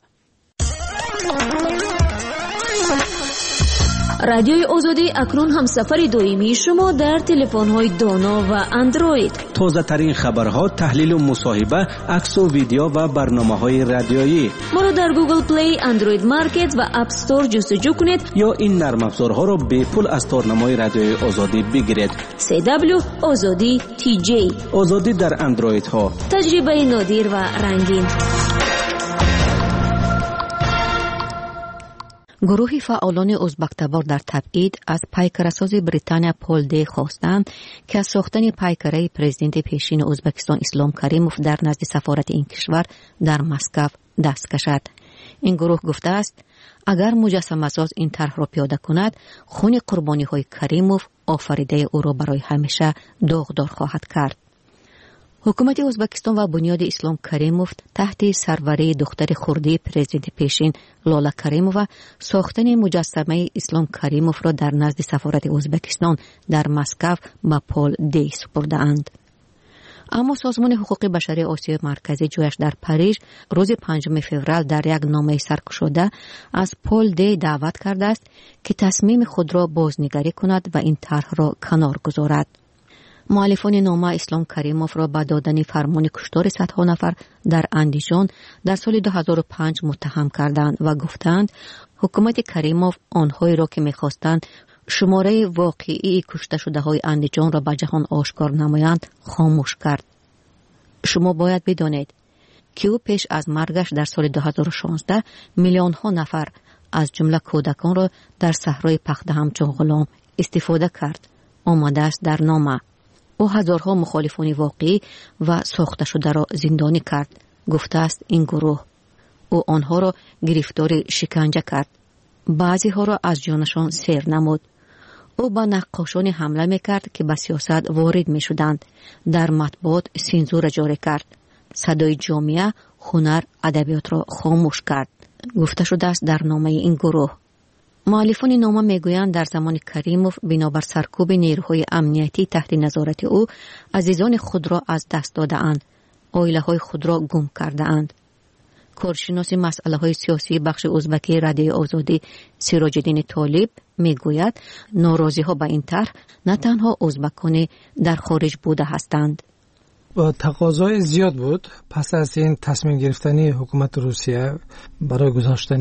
رادیوی آزادی اکنون هم سفر دائمی شما در تلفن‌های دانا و اندروید. تازه ترین خبرها، تحلیل و مصاحبه، عکس و ویدیو و برنامه‌های رادیویی. ما را در گوگل پلی، اندروید مارکت و اپ استور جستجو کنید یا این نرم افزارها را به پول از تارنمای رادیوی آزادی بگیرید. سی دبلیو آزادی تی جی. آزادی در اندروید ها. تجربه نادر و رنگین. گروه فعالان ازبک‌تبار در تبعید از پیکرساز بریتانیا پول دی خواستند که از ساختن پیکره پرزیدنت پیشین ازبکستان اسلام کریموف در نزد سفارت این کشور در مسکو دست کشد. این گروه گفته است اگر مجسمه ساز این طرح را پیاده کند، خون قربانی های کریموف آفریده او را برای همیشه داغدار خواهد کرد. حکومت ازبکستان و بنیاد اسلام کریموف تحت سروری دختر خردی پرزیدنت پیشین لالا کریمووا ساختن مجسمه اسلام کریموف را در نزد سفارت ازبکستان در مسکو به پول دی سپرده اند. اما سازمان حقوق بشری آسیای مرکزی جویش در پاریژ روز پنجم فوریه در یک نامه سرکشاده از پول دی دعوت کرده است که تصمیم خود را بازنگری کند و این طرح را کنار گذارد. مؤلفان نامه اسلام کریموف را به دادن فرمان کشتار صدها نفر در اندیجان در سال دو هزار و پنج متهم کردند و گفتند حکومت کریموف آنهایی را که می‌خواستند شماره واقعی کشته شده های اندیجان را به جهان آشکار نمایند خاموش کرد. شما باید بدانید که او پیش از مرگش در سال دو هزار و شانزده میلیون ها نفر از جمله کودکان را در صحرای پخته همچون غلام استفاده کرد. آمده است در نامه. او هزارها مخالفان واقعی و ساخته شده را زندانی کرد. گفته است این گروه. او آنها را گرفتار شکنجه کرد. بعضی ها را از جانشان سیر نمود. او با نقاشان حمله میکرد که به سیاست وارد می شدند. در مطبوعات سانسور جاری کرد. صدای جامعه، هنر، ادبیات را خاموش کرد. گفته شده است در نامه این گروه. مؤلفان نامه میگویند در زمان کریموف بنابر سرکوب نیروهای امنیتی تحت نظارت او عزیزان خود را از دست داده اند. عائله های خود را گم کرده اند. کارشناس مسئله های سیاسی بخش ازبکی رادیوی آزادی سراج الدین طالب میگوید ناراضی ها به این طرح نه تنها ازبکان در خارج بوده هستند. تقاضای زیاد بود پس از این تصمیم گرفتنی حکومت روسیه برای گذاشتن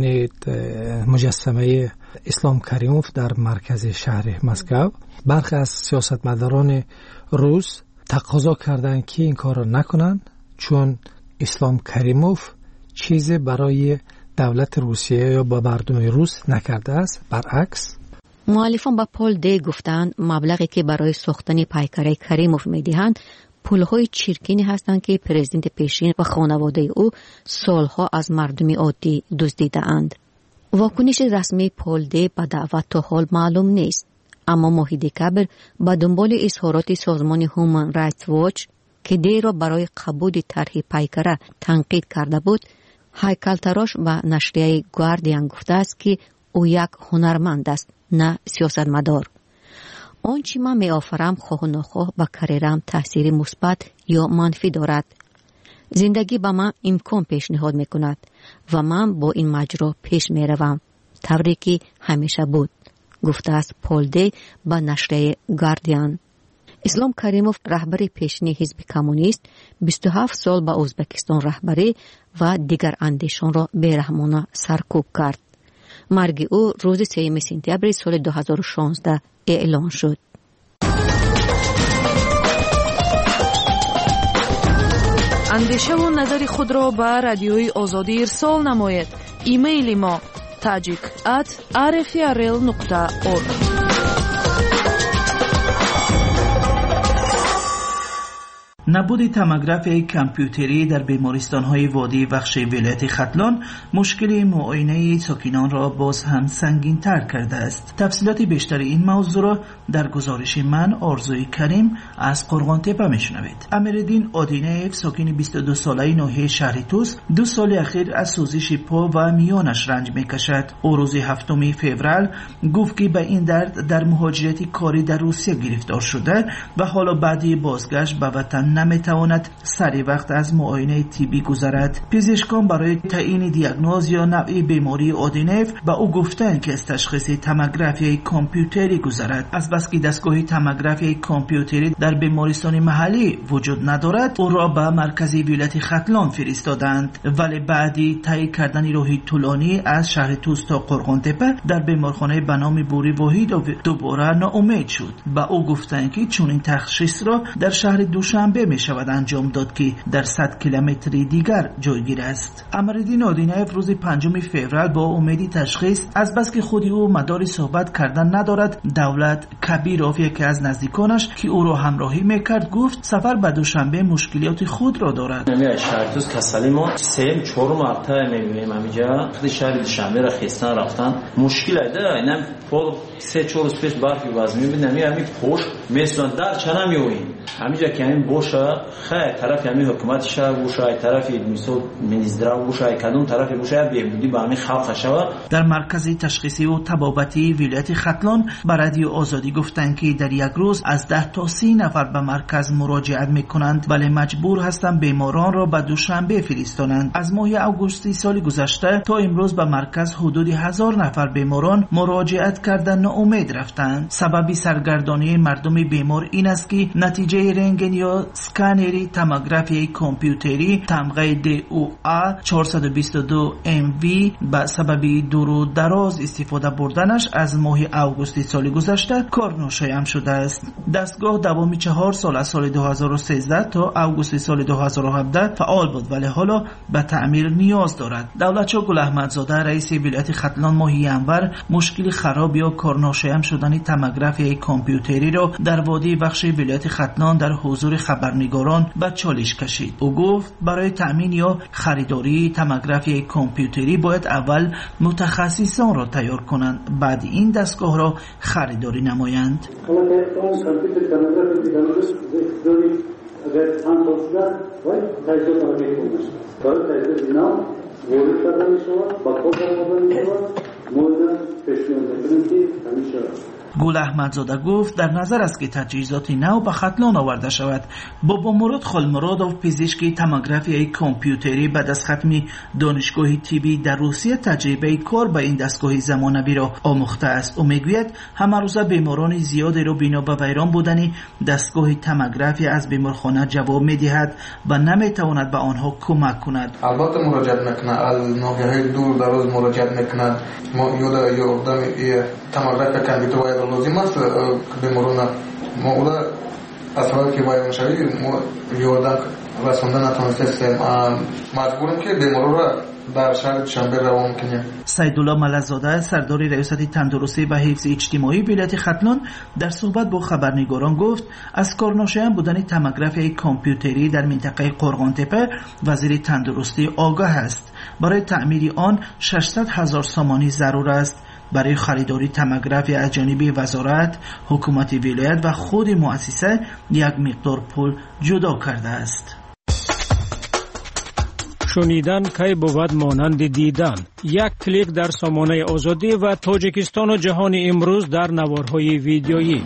مجسمه اسلام کریموف در مرکز شهر مسکو. برخی از سیاستمداران روس تقاضا کردند که این کار را نکنند چون اسلام کریموف چیزی برای دولت روسیه یا با مردم روس نکرده است. برعکس مؤلفان با پول دی گفتند مبلغی که برای ساختن پیکره کریموف میدهند پولهای چرکینی هستند که پرزیدنت پیشین و خانواده او سالها از مردم عادی دزدیده اند. واکنش رسمی پول دی به دعوت تا حال معلوم نیست، اما ماهی دکبر با دنبال اظهارات سازمان هومن رایتس واچ که دی را برای قبول طرح پیکره تنقید کرده بود، هیکل‌تراش به نشریه گاردین گفته است که او یک هنرمند است، نه سیاستمدار. آنچه من می آفرم خواه و نخواه به کریرم تاثیر مثبت یا منفی دارد. زندگی به من امکان پیشنهاد می کند و من با این ماجرا پیش می روم، طوری که همیشه بود، گفته است پول دی به نشریه گاردین. اسلام کریموف رهبر پیشین حزب کمونیست بیست و هفت سال به ازبکستان رهبری و دیگر اندیشان را بیرحمانه سرکوب کرد. مرگ او روز سوم سپتامبر سال دو هزار و شانزده اعلان شد. اندیشه و نظر خود را به رادیوی آزادی ارسال نمایید. ایمیل ما تاجیک ات آر اف ار ال نقطه اورگ. نبود توموگرافی کامپیوتری در بیمارستان‌های وادی وخش ولایت ختلان مشکل معاینه ساکنان را باز هم سنگین‌تر کرده است. تفصیلات بیشتر این موضوع را در گزارش من آرزوی کریم از قرغان‌تپه میشنوید. امیرالدین آدینیف ساکن بیست و دو ساله ناحیه شهر توس دو سال اخیر از سوزش پا و میانش رنج میکشد. او روز هفتم فوریه گفت که به این درد در مهاجرت کاری در روسیه گرفتار شده و حالا بعد بازگشت به وطن نمیتواند سری وقت از معاینه طبی گذرد. پزشکان برای تعیین دیاگنوز یا نوع بیماری آدینیف به او گفتند که از تشخیص توموگرافی کامپیوتری گذرد. از بس که دستگاه توموگرافی کامپیوتری در بیمارستان محلی وجود ندارد، او را به مرکز ولایت ختلان فرستادند، ولی بعدی طی کردن راهی طولانی از شهر توس تا قرغان‌تپه در بیمارخانه به نام بوری واحد دوباره ناامید شد. به او گفتند که چون این تشخیص را در شهر دوشنبه می شود انجام داد که در صد کیلومتری دیگر جایگیر است. امیرالدین آدینیف روز پنجم فوریه با امید تشخیص از بس که خودی او مدار صحبت کردن ندارد، دولت کبیروف یکی از نزدیکانش که او را همراهی میکرد گفت سفر به دوشنبه مشکلات خود را دارد. نمی شهرتوس کسلی ما سه چهار مرتبه میبینیم همینجا خود شهر دوشنبه را خستن رفتن مشکل ده. اینم پول سه چهار روز پیش برفی باز میبینیم همین پوش مثلا در چنم میویم همینجا که همین باشه خیر طرف همین حکومت شهر باشه طرف مثلا منیزدرا باشه کدوم طرف باشه بهبودی با همین خلق شوه. در مرکز تشخیصی و طبابتی ولایت ختلان به رادیو آزادی گفتند که در یک روز از ده تا سی نفر به مرکز مراجعت میکنند، ولی مجبور هستند بیماران را به دوشنبه فرستانند. از ماه آگوست سال گذشته تا امروز به مرکز حدود هزار نفر بیماران مراجعت کردند ناامید رفتند. سبب سرگردانی مردم بیمار این است که نتیجه رنگن یا سکانری توموگرافی کامپیوتری تمغه دی او ا چهارصد و بیست و دو ام وی به سبب دور و دراز استفاده بردنش از ماه آگوست سال گذشته کار ناشایم شده است. دستگاه دوامی چهار سال از سال دو هزار و سیزده تا آگوست سال دو هزار و هفده فعال بود، ولی حالا به تعمیر نیاز دارد. دولتچو گل احمدزاده رئیس ولایت ختلان ماه ینور مشکل خراب یا کار ناشایم شدن توموگرافی کامپیوتری را در وادی بخش ولایت ختلان در حضور خبرنگاران به چالش کشید. او گفت برای تأمین یا خریداری توموگرافی کامپیوتری باید اول متخصصان را تیار کنند، بعد این دستگاه را خریداری نمایند. گل احمدزاده گفت در نظر است که تجهیزات نو به ختلان آورده شود. بابا مراد خالمرادوف پزشک توموگرافی کامپیوتری بعد از ختم دانشگاه طبی در روسیه تجربه کار با این دستگاه زمانوی را آموخته است. او میگوید همه روزه بیماران زیادی را بنا به ویران بودن دستگاه توموگرافی از بیمارخانه جواب میدهد و نمیتواند به آنها کمک کند. البته مراجعت میکنه، از ناحیه‌های دور دراز مراجعت میکنه. ما یودا یوردم توموگرافی کامپیوتری لازم است بیماران ما اولا از حالی که باید شوید ما یوردم رسوندن نتونستیم مجبوریم که بیماران را در شهر شنبه روان کنیم. سیدالله ملک‌زاده سردار ریاست تندرستی و حفظ اجتماعی ولایت ختلان در صحبت با خبرنگاران گفت از کار ناشایان بودن توموگرافی کامپیوتری در منطقه قرغان‌تپه وزیر تندرستی آگاه است. برای تعمیر آن ششصد هزار سامانی ضرور است. برای خریداری تمگراف از جانب وزارت، حکومت ولایت و خود مؤسسه یک مقدار پول جدا کرده است. شنیدن کی بود مانند دیدن. یک کلیک در سامانه آزادی و تاجیکستان و جهان امروز در نوارهای ویدیویی.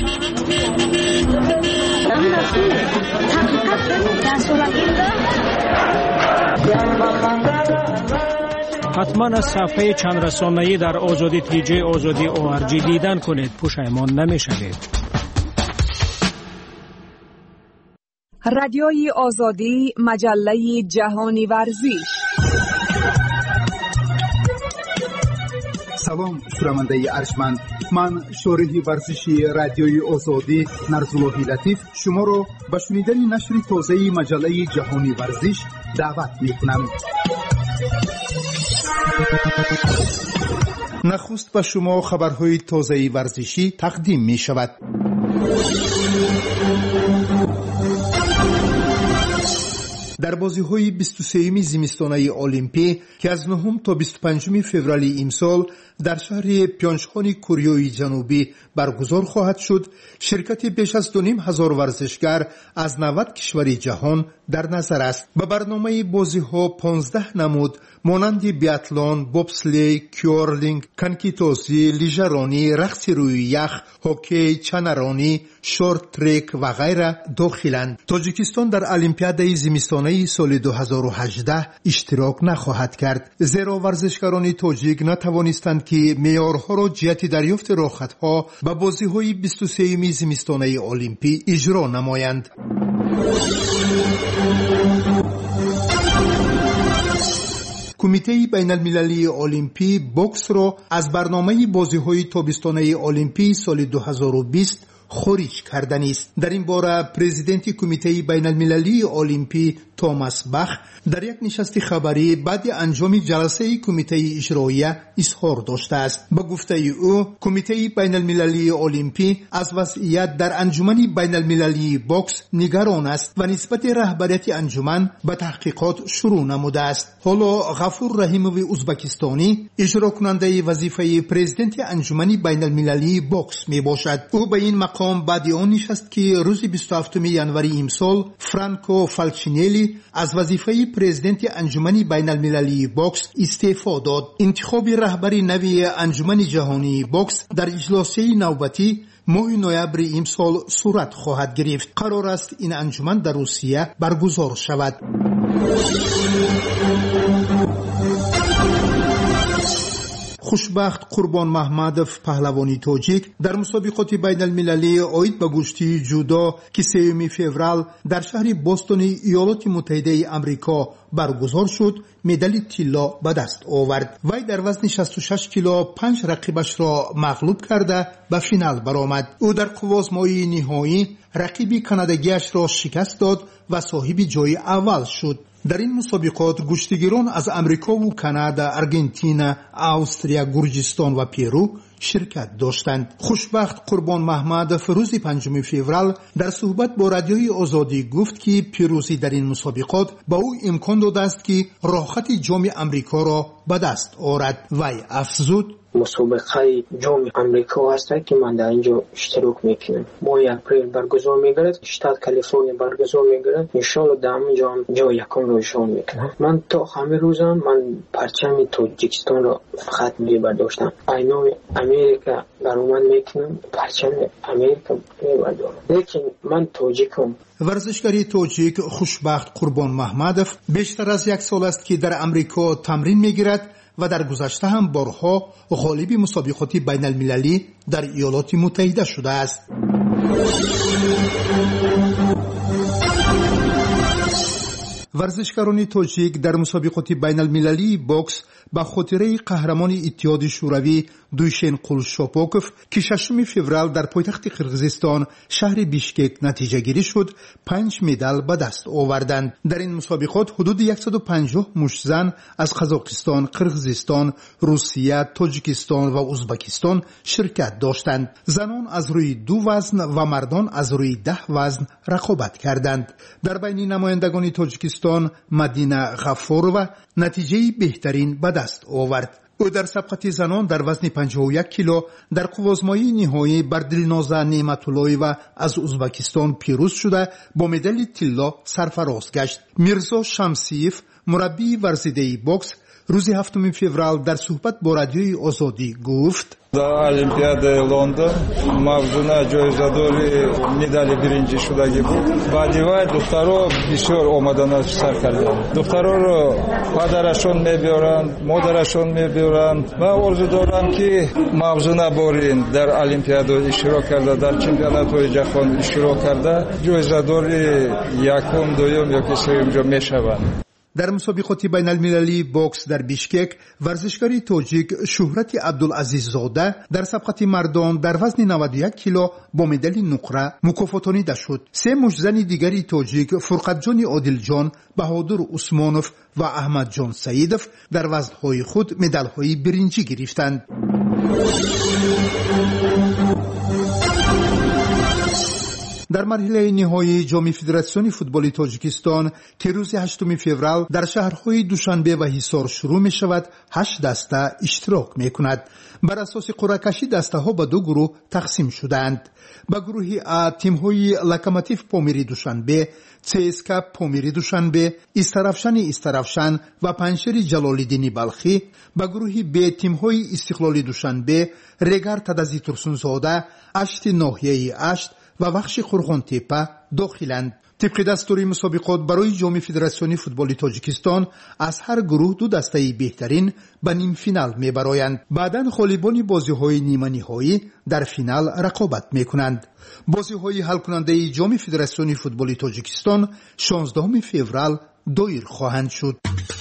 حتما از صفحه چند رسانه‌ای در آزادی تیجی آزادی او ار جی دیدن کنید، پشیمان نمی‌شوید. رادیوی آزادی، مجله جهانی ورزش. سلام شنونده ارجمند، من شارح ورزشی رادیوی آزادی نرزاللهی لطیف شما را به شنیدن نشر تازه مجله جهانی ورزش دعوت می‌کنم. نخست به شما خبرهای تازه ورزشی تقدیم می شود. در بازی‌های بیست و سوم زمستانه المپی که از نهم تا بیست و پنجم فوریه امسال در شهر پیونگچان کره جنوبی برگزار خواهد شد، شرکت بیش از دو و نیم هزار ورزشگر از نود کشور جهان در نظر است. به برنامه بازی‌ها پانزده نمود مانند بیاتلون، بوبسلی، کیورلینگ، کنکیتوزی، لیژرانی، رقص روی یخ، هوکی، چنرانی، شورت ترک و غیره داخلند. تاجیکستان در المپیاد زمستانه سال دو هزار و هجده اشتراک نخواهد کرد، زیرا ورزشکاران تاجیک نتوانستند که معیارها را جهت دریافت راحت‌ها به بازی‌های بیست و سوم زمستانه المپی اجرا نمایند. کمیته بین المللی المپی بوکس را از برنامه بازی‌های تابستانه المپی سال دو هزار و بیست خارج کردن است. در این باره پرزیدنت کمیته بین المللی المپی توماس باخ در یک نشست خبری بعد انجام جلسه کمیته اجرایی اظهار داشته است. با گفته او کمیته بین المللی المپی از وضعیت در انجمن بین المللی بوکس نگران است و نسبت رهبریت انجمن به تحقیقات شروع نموده است. حالا غفور رحیموی ازبکستانی اجرا کننده وظیفه پرزیدنت انجمن بین المللی بوکس می باشد. او به این مقام بعد آن نشست که روز بیست و هفتم ژانویه امسال فرانکو فالچینلی از وظیفه پرزیدنت انجمن بین المللی بوکس استعفا داد. انتخاب رهبری نوی انجمن جهانی بوکس در اجلاس نوبتی ماه نوامبر امسال صورت خواهد گرفت. قرار است این انجمن در روسیه برگزار شود. خوشبخت قربان محمدوف پهلوانی تاجیک در مسابقات بین المللی عاید به کشتی جودو که سوم فوریه در شهر بوستون ایالات متحده آمریکا برگزار شد مدال طلا به دست آورد. وی در وزن شصت و شش کیلو پنج رقیبش را مغلوب کرده به فینال برآمد. او در قوازمای نهایی رقیب کاناداییش را شکست داد و صاحب جای اول شد. در این مسابقات گشتیگیران از امریکا و کانادا، آرژانتین، استرالیا، گرجستان و پیرو شرکت داشتند. خوشبخت قربان محمدوف روز پنجم فوریه در صحبت با رادیوی آزادی گفت که پیروزی در این مسابقات با او امکان داده است که راحت جام امریکا را به دست آورد. وی افزود مسابقه جام امریکا هست که من در اینجا اشتراک میکنم. ماه اپریل برگزار میگرد، شتات کالیفرنیا برگزار میگرد. انشالله در همینجا هم جای یکم رو نشان میکنم. من تا همه روزم من پرچم تاجیکستان را فقط میبرداشتم. اینام امریکا برام میکنم، پرچم امریکا میبردارم. لیکن من تاجیکم. ورزشکاری تاجیک خوشبخت قربان محمدوف بیشتر از یک سال است که در امریکا تمرین میگیرد و در گذشته هم بارها غالب مسابقات بین المللی در ایالات متحده شده است. ورزشکاران تاجیک در مسابقات بین المللی بوکس به خاطره قهرمان اتحاد شوروی دویشن قولشاپوکوف که ششم فوریه در پایتخت قرقیزستان شهر بیشکک نتیجه گیری شد پنج مدال به دست آوردند. در این مسابقات حدود صد و پنجاه مشتزن از قزاقستان، قرقیزستان، روسیه، تاجیکستان و ازبکستان شرکت داشتند. زنان از روی دو وزن و مردان از روی ده وزن رقابت کردند. در بین نمایندگان تاجیکستان مدینه غفورova نتیجه بهترین به دست آورد. او در سبقت زنان در وزن پنجاه و یک کیلو در قوازمایی نهایی بر دلنازه نعمت‌اللهیوا از ازبکستان پیروز شده با مدال طلا سرفراز گشت. میرزا شمسیف مربی ورزیده بوکس روز هفتم فوریه در صحبت با رادیوی آزادی گفت: در المپیاد لندن مافزونا جایزه‌داری مدال برنجی شدگی بود. بعدی‌ها دخترها بسیار آمدن سر کردند. دخترها رو پدرشون میبرند، مادرشون میبرند. من آرزو دارم که مافزونا بارین در المپیاد اشتراک کرده، در چمپیونات‌های جهان اشتراک کرده، جایزه‌داری یکم، دوم یا سوم جو میشوند. در مسابقات بین المللی بوکس در بیشکک ورزشکاری تاجیک شهرت عبدالعزیز زاده در سبقت مردان در وزن نود و یک کیلو با مدال نقره مکافاتانیده شد. سه مشزن دیگری تاجیک فرقت جان عادل جان، بهادر عثمانوف و احمد جان سعیدوف در وزنهای خود مدالهای برنجی گرفتند. در مرحله نهایی جام فدراسیون فوتبال تاجیکستان که روز هشتم فوریه در شهرهای دوشنبه و حصار شروع می شود، هشت دسته اشتراک می کند. بر اساس قرعه کشی دسته ها به دو گروه تقسیم شدند. به گروه ا تیم های لوکوموتیو پامیری دوشنبه، چسکا پامیری دوشنبه، استرافشان استرافشان و پنشیر جلال‌الدین بلخی. به گروه ب تیم های استقلالی دوشنبه، رگار تدازی ترسونزاده، اشت ناحیه اشت و بخش قرغان تپه داخلند. طبق دستور مسابقات برای جام فدراسیون فوتبال تاجیکستان از هر گروه دو دسته بهترین به نیم فینال میبرایند. بعداً غالبان بازی‌های نیمه نهایی در فینال رقابت میکنند. بازی‌های حل کننده جام فدراسیون فوتبال تاجیکستان شانزدهم فوریه دایر خواهند شد.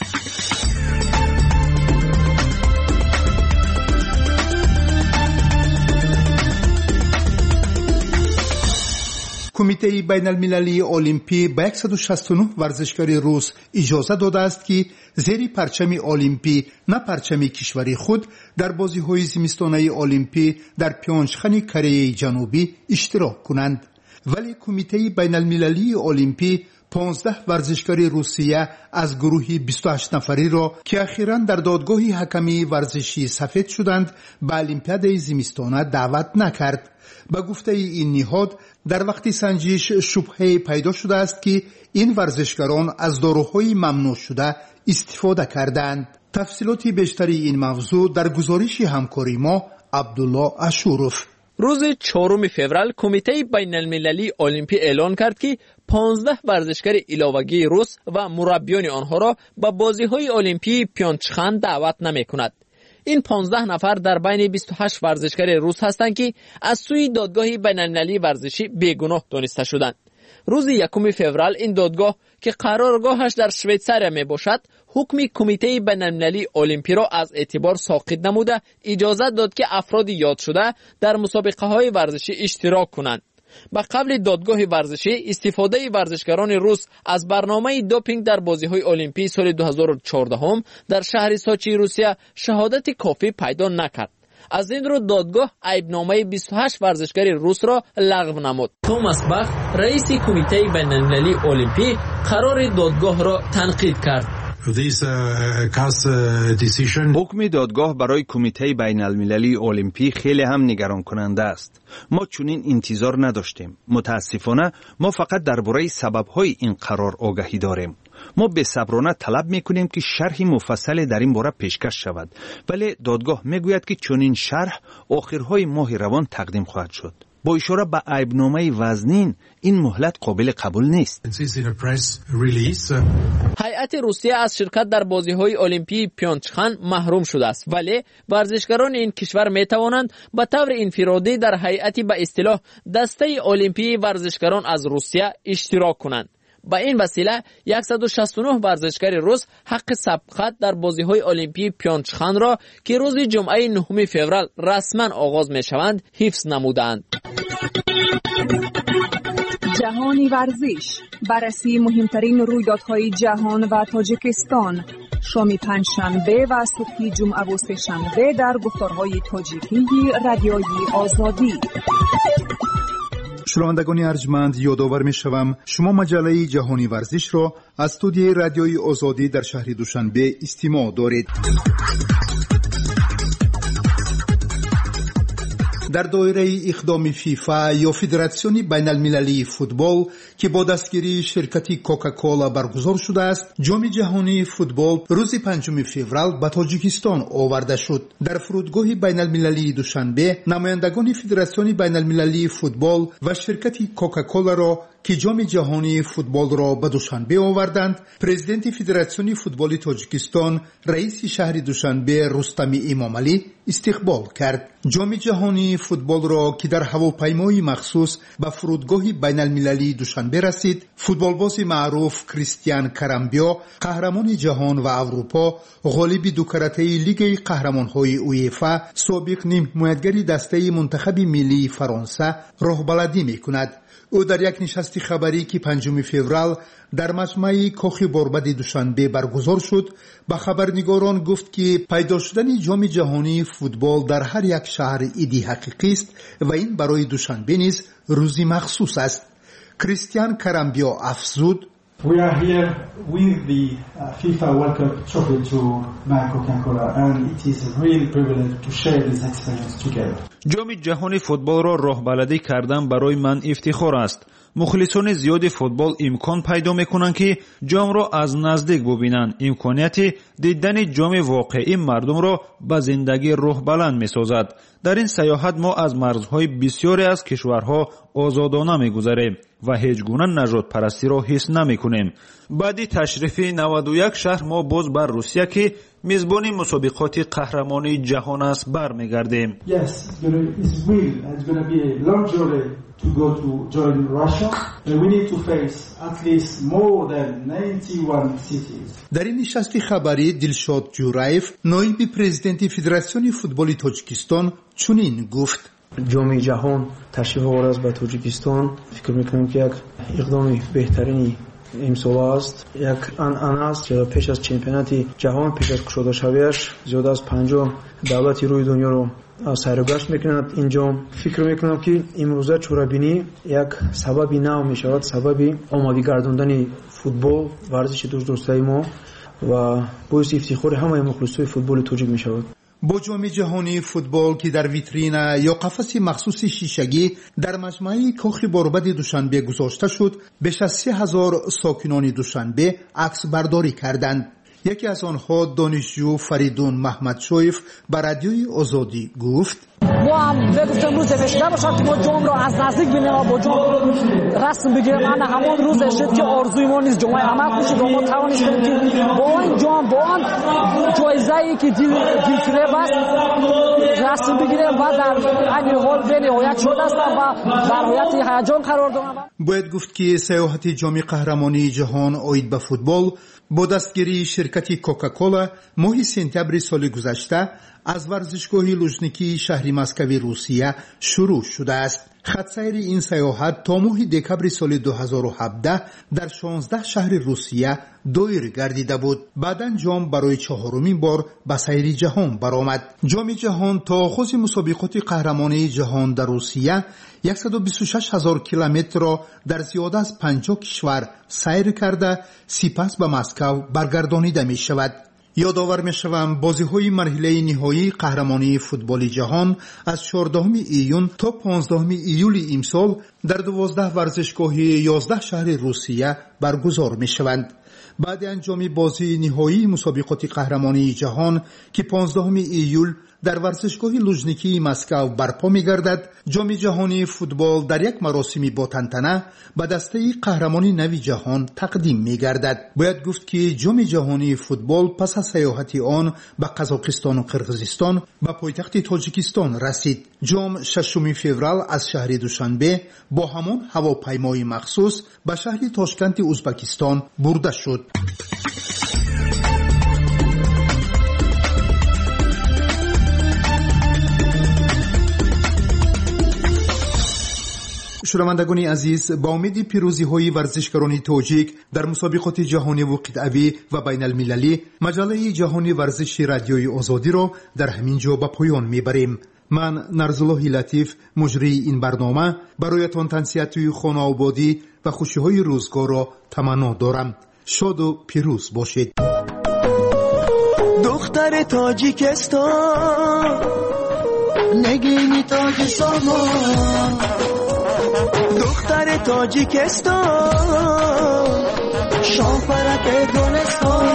کمیته بین المللی المپی به صد و شصت و نه ورزشکار روس اجازه داده است که زیر پرچم المپی نه پرچم کشوری خود در بازی‌های زمستانه المپی در پیونگچخان کره جنوبی اشتراک کنند. ولی کمیته بین المللی المپی پانزده ورزشکار روسیه از گروه بیست و هشت نفری را که اخیراً در دادگاه حکمی ورزشی سفید شدند به المپیاد زمستانه دعوت نکرد. به گفته این نهاد در وقت سنجش شبهه پیدا شده است که این ورزشکاران از داروهای ممنوع شده استفاده کردند. تفصیلات بیشتری این موضوع در گزارش همکاری ما عبدالله اشوروف. روز چهارم فوریه کمیته بین المللی المپی اعلان کرد که پانزده ورزشکار علاوگی روس و مربیان آنها را به بازی‌های المپی پیونگچخان دعوت نمی‌کند. این پانزده نفر در بین بیست و هشت ورزشکار روس هستند که از سوی دادگاه بین المللی ورزشی بیگناه دانسته شدند. روز یکم فوریه این دادگاه که قرارگاهش در شویتزاریا می باشد، حکم کمیته بین المللی المپی را از اعتبار ساقط نموده اجازه داد که افراد یاد شده در مسابقه های ورزشی اشتراک کنند. با قبل دادگاه ورزشی استفاده ورزشکاران روس از برنامه دوپینگ در بازی‌های المپی سال دو هزار و چهارده در شهر سوچی روسیه شهادت کافی پیدا نکرد. از این رو دادگاه عیبنامه بیست و هشت ورزشکار روس را لغو نمود. توماس باخ رئیس کمیته بین المللی المپی قرار دادگاه را تنقید کرد. حکم دادگاه برای کمیته بین المللی المپی خیلی هم نگران کننده است. ما چنین انتظار نداشتیم. متاسفانه ما فقط درباره سبب‌های این قرار آگاهی داریم. ما به صبرانه طلب میکنیم که شرح مفصل در این باره پیشکش شود، ولی دادگاه میگوید که چنین شرح آخرهای ماه روان تقدیم خواهد شد. با اشاره به عیبنامه وزنین این مهلت قابل قبول نیست. هیئت روسیه از شرکت در بازی‌های المپی پیونگچخان محروم شده است، ولی ورزشکاران این کشور میتوانند به طور انفرادی در هیئت به اصطلاح دسته المپی ورزشکاران از روسیه اشتراک کنند. با این وسیله صد و شصت و نه ورزشکار روس حق سبقت در بازی‌های المپی پیونگچخان را که روز جمعه نهم فوریه رسما آغاز می‌شوند حفظ نمودند. جهانی ورزش، بررسی مهمترین رویدادهای جهان و تاجیکستان، شام پنجشنبه و صبح جمعه و سه‌شنبه در گفتارهای تاجیکی رادیوی آزادی. شنوندگان ارجمند، یادآور می‌شوم شما مجله جهانی ورزش را از استودیوی رادیوی آزادی در شهر دوشنبه استماع دارید. در دایره اقدام فیفا یا فدراسیون بین المللی فوتبال که با دستگیری شرکت کوکاکولا برگزار شده است، جام جهانی فوتبال روز پنجم فوریه به تاجیکستان آورده شد. در فرودگاه بین المللی دوشنبه نمایندگان فدراسیون بین المللی فوتبال و شرکت کوکاکولا را که جام جهانی فوتبال را به دوشنبه آوردند، پرزیدنت فدراسیون فوتبال تاجیکستان رئیس شهر دوشنبه رستم امامعلی استقبال کرد. جام جهانی فوتبال را که در هواپیمای مخصوص به فرودگاه بین المللی دوشنبه رسید، فوتبالباز معروف کریستیان کارامبیا، قهرمان جهان و اروپا، غالب دو کرته لیگ قهرمان‌های اویفا، سابق نیم حمایتگر دسته منتخب ملی فرانسه راهبردی می‌کند. او در یک نشست خبری که پنجم فوریه در مجمع کاخ باربد دوشنبه برگزار شد، به خبرنگاران گفت که پیدا شدن جام جهانی فوتبال در هر یک شهر ایدی حقیقی است و این برای دوشنبه نیز روزی مخصوص است. کریستیان کارامبیا افزود: We are here with the uh, FIFA World Cup trophy to Coca-Cola and it is a real privilege to share this experience together. جام جهانی فوتبال را راهبردی کردن برای من افتخار است. مخلصان زیاد فوتبال امکان پیدا میکنند که جام را از نزدیک ببینند. امکانیت دیدن جام واقعی مردم را به زندگی روح بلند میسازد. در این سیاحت ما از مرزهای بسیاری از کشورها آزادانه میگذریم و هیچ گونه نژاد پرستی را حس نمیکنیم. بعد تشریف نود و یک شهر ما باز بر روسیه که میزبان مسابقات قهرمانی جهان است برمیگردیم. Yes, it's will it's going to be a long journey to go to join Russia. We need to face at least more than ninety-one cities. در این نشست خبری دلشاد جورایف، نایب پرزیدنت فدراسیون فوتبال تاجیکستان چنین گفت: جام جهان تشریف آورده است به تاجیکستان. فکر میکنم که یک اقدام بهترینی امسال است. یک آن است که پیش از چمپیونات جهان، پیش از گشوده شویش، زیاد از پنجاه دولتی روی دنیا رو سیر و گشت میکند. اینجا فکر میکنم که امروزه چورابینی یک سببی نو میشود، سببی آماده گرداندن فوتبال، ورزش دوست دوستای ما و باعث افتخار همه مخلصای فوتبال تاجیک میشود. با جام جهانی فوتبال که در ویترین یا قفس مخصوص شیشگی در مجمع کاخ باربد دوشنبه گذاشته شد، بیش از سه هزار ساکنان دوشنبه عکس برداری کردند. یکی از آنها دانشجو فریدون محمد شویف به رادیوی آزادی گفت: ما هم بگفتم روز نوشته باشد که ما جام را از نزدیک ببینیم و با جام رسم بگیریم. انا همون روز شد که آرزوی ما نیست جام عمل کنیم و ما توانستیم که با این جام، با آن جایزه‌ای که دل دلفریب است رسم بگیریم و در این حال به نهایت شده است و در نهایت هیجان قرار داریم. باید گفت که سیاحت جام قهرمانی جهان آید به فوتبال با دستگیری شرکت کوکاکولا ماه سپتامبر سال گذشته از ورزشگاه لوژنیکی شهر مسکو روسیه شروع شده است. خط سیر این سیاحت تا ماه دکمبر سال دو هزار و هفده در شانزده شهر روسیه دایر گردیده بود. بعداً جام برای چهارمین بار به سیر جهان برآمد. جام جهان تا آغاز مسابقات قهرمانی جهان در روسیه صد و بیست و شش هزار کیلومتر را در زیاد از پنجاه کشور سیر کرده، سپس به مسکو برگردانیده می شود. یادآور می شوم بازی‌های مرحله نهایی قهرمانی فوتبال جهان از چهاردهم ایون تا پانزدهم ایول امسال در دوازده ورزشگاه یازده شهر روسیه برگزار می شوند. بعد انجام بازی نهایی مسابقات قهرمانی جهان که پانزدهم ایول در ورزشگاه لوژنیکی مسکو برپا می‌گردد، جام جهانی فوتبال در یک مراسمی با تنتنه به دسته قهرمانی نوی جهان تقدیم می‌گردد. باید گفت که جام جهانی فوتبال پس از سیاحت آن به قزاقستان و قرقیزستان به پایتخت تاجیکستان رسید. جام ششم فوریه از شهر دوشنبه با همان هواپیمای مخصوص به شهر تاشکند ازبکستان برده شد. شنوندگان عزیز، با امید پیروزی های ورزشکاران تاجیک در مسابقات جهانی و قطعی و بین المللی، مجله جهانی ورزش رادیوی آزادی را در همین جا به پایان میبریم. من نرزالله لطیف مجری این برنامه برایتان تنصیحات خانه آبادی و خوشی های روزگار را تمنا دارم. شاد و پیروز باشید. دختر تاجیکستان نگینی تاج سامان دختر تاجیکستان شاپرک گلستان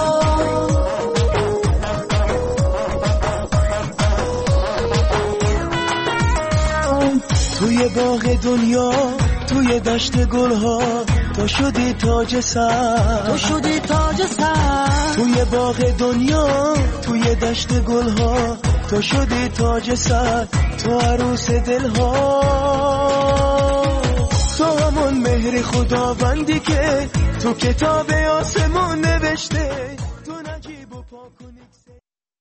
توی باغ دنیا توی دشت گلها تو شدی تاج سر تو شدی تاج سر توی باغ دنیا توی دشت گلها تو شدی تاج سر تو عروس دلها تو همون مهر خداوندی که تو کتاب آسمان نوشته تو نجیب و پاک و نیکسه.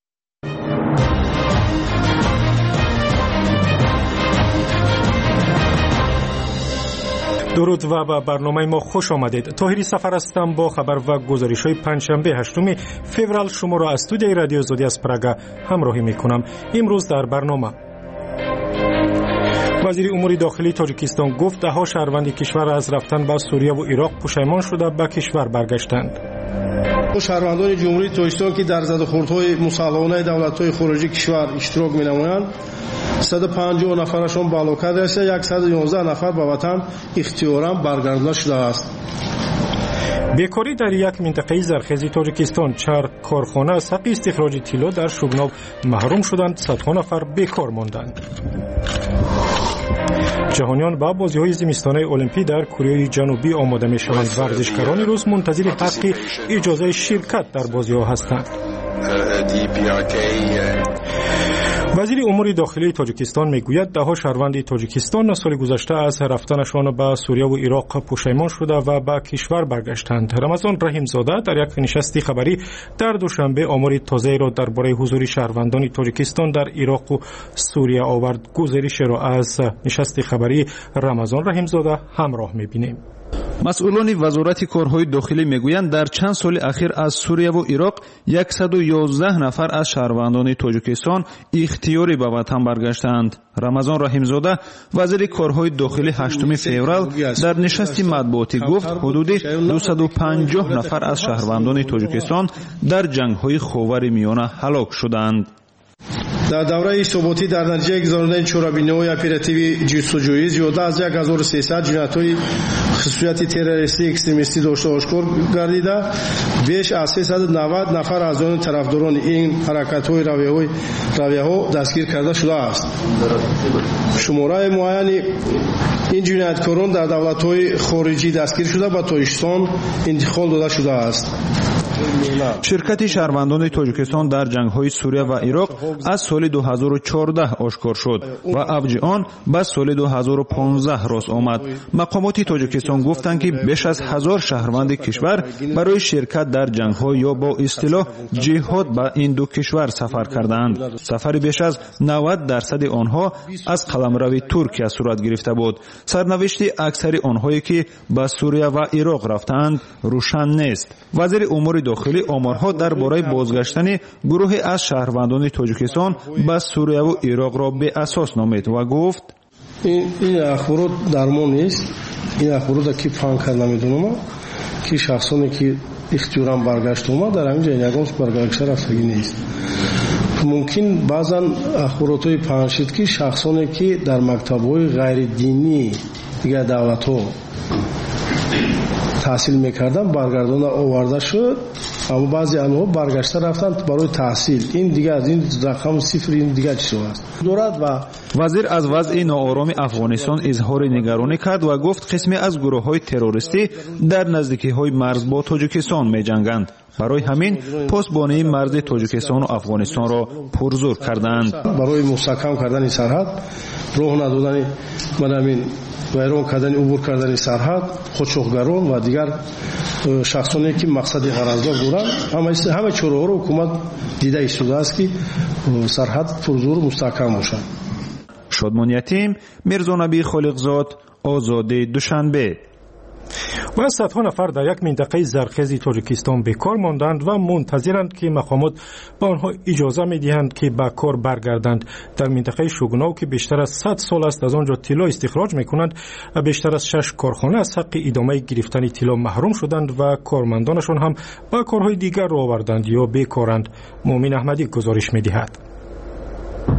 درود و به برنامه ما خوش آمدید. طاهری سفر هستم با خبر و گزارش‌های پنجشنبه هشتم فوریه شما را از استودیوی رادیو آزادی از پراگ همراهی می‌کنم. امروز در برنامه وزیر امور داخلی تاجیکستان گفت ده‌ها شهروند کشور از رفتن به سوریه و عراق پشیمان شده به کشور برگشتند. شهروندان جمهوری تاجیکستان که در زدوخوردهای مسلحانه دولت‌های خارجی کشور اشتراک می‌نمایند صد و پنجاه نفرشان به هلاکت رسیده، صد و یازده نفر به وطن اختیاراً برگردانده شده است. بیکاری در یک منطقه زرخیز تاجیکستان، چهار کارخانه از حق استخراج طلا در شوگناو محروم شدند، صدها نفر بیکار ماندند. جهانیان با بازی‌های زمستانه المپی در کره جنوبی آماده می‌شوند. ورزشکاران روز منتظر حق اجازه شرکت در بازی‌ها هستند. وزیر امور داخلی تاجیکستان میگوید ده‌ها شهروند تاجیکستان سال گذشته از رفتنشان به سوریه و عراق پشیمان شده و به کشور برگشتند. رمضان رحیمزاده در یک نشست خبری در دوشنبه آمار تازه را درباره حضور شهروندان تاجیکستان در عراق و سوریه آورد. گزارش را از نشست خبری رمضان رحیمزاده همراه می‌بینیم. مسئولان وزارت کارهای داخلی میگویند در چند سال اخیر از سوریه و عراق صد و یازده نفر از شهروندان تاجیکستان اختیاری به وطن برگشتند. رمضان رحیمزاده وزیر کارهای داخلی هشتم فوریه در نشست مطبوعاتی گفت حدود دویست و پنجاه نفر از شهروندان تاجیکستان در جنگ‌های خاور میانه هلاک شدند. در دوره ثباتی در نتیجه گذراندن چورابینی‌های اپراتیو جستجویی زیاده از هزار و سیصد جنایت‌های خصوصیت تروریستی اکستریمیستی داشته آشکار گردیده، بیش از سیصد و نود نفر از آن طرفداران این حرکت‌های رویه‌های رویه‌ها دستگیر کرده شده است. شماره معین این جنایتکاران در دولت‌های خارجی دستگیر شده و تاجیکستان انتقال داده شده است. شرکت شهروندان تاجیکستان در جنگ‌های سوریه و عراق از سال دو هزار و چهارده آشکار شد و اوج آن به سال دو هزار و پانزده راست آمد. مقامات تاجیکستان گفتند که بیش از هزار شهروند کشور برای شرکت در جنگ‌ها یا با اصطلاح جهاد به این دو کشور سفر کردند. سفر بیش از نود درصد آنها از قلمرو ترکیه صورت گرفته بود. سرنوشت اکثر آنهایی که به سوریه و عراق رفتند روشن نیست. وزیر امور داخلی آمارها درباره بازگشتن گروهی از شهروندان تاجیکستان به سوریه و عراق را به اساس نامید و گفت این این اخبارات درمان نیست. این اخبارات که فانکر نمیدونم که شخصانی که اختیارا برگشت اومد در همینجا یگان برگشت رفتگی نیست. ممکن بعضا اخبارات‌های پنشید که شخصانی که در مکتب‌های غیر دینی دیگر دولت‌ها تحصیل میکردن برگردان آورده شد، اما بعضی آنها برگشته رفتند برای تحصیل. این دیگه از این رقم صفر این دیگه چیزی است. دولت و وزیر از وضع ناآرام افغانستان اظهار نگرانی کرد و گفت قسمی از گروه‌های تروریستی در نزدیکی‌های مرز با تاجیکستان می‌جنگند. برای همین پاسبانی مرز تاجیکستان و افغانستان را پرزور کردند. برای مستحکم کردن سرحد، راه ندادن منامین ویران کردن عبور کردن سرحد، خودشوخگران و دیگر شخصانی که مقصد غرضدار دارند، همه همه چاره‌ها را حکومت دیده ایستاده است که سرحد پرزور مستحکم باشد. شادمان یتیم، میرزا نبی خالقزاد، آزادی دوشنبه. و صدها نفر در یک منطقه زرخیز تاجیکستان بیکار ماندند و منتظرند که مقامات به آنها اجازه می‌دهند که به کار برگردند. در منطقه شوگناو که بیشتر از صد سال است از آنجا طلا استخراج می‌کنند، بیشتر از شش کارخانه از حق ادامه گرفتن طلا محروم شدند و کارمندانشان هم به کارهای دیگر را آوردند یا بیکارند. مومن احمدی گزارش می‌دهد.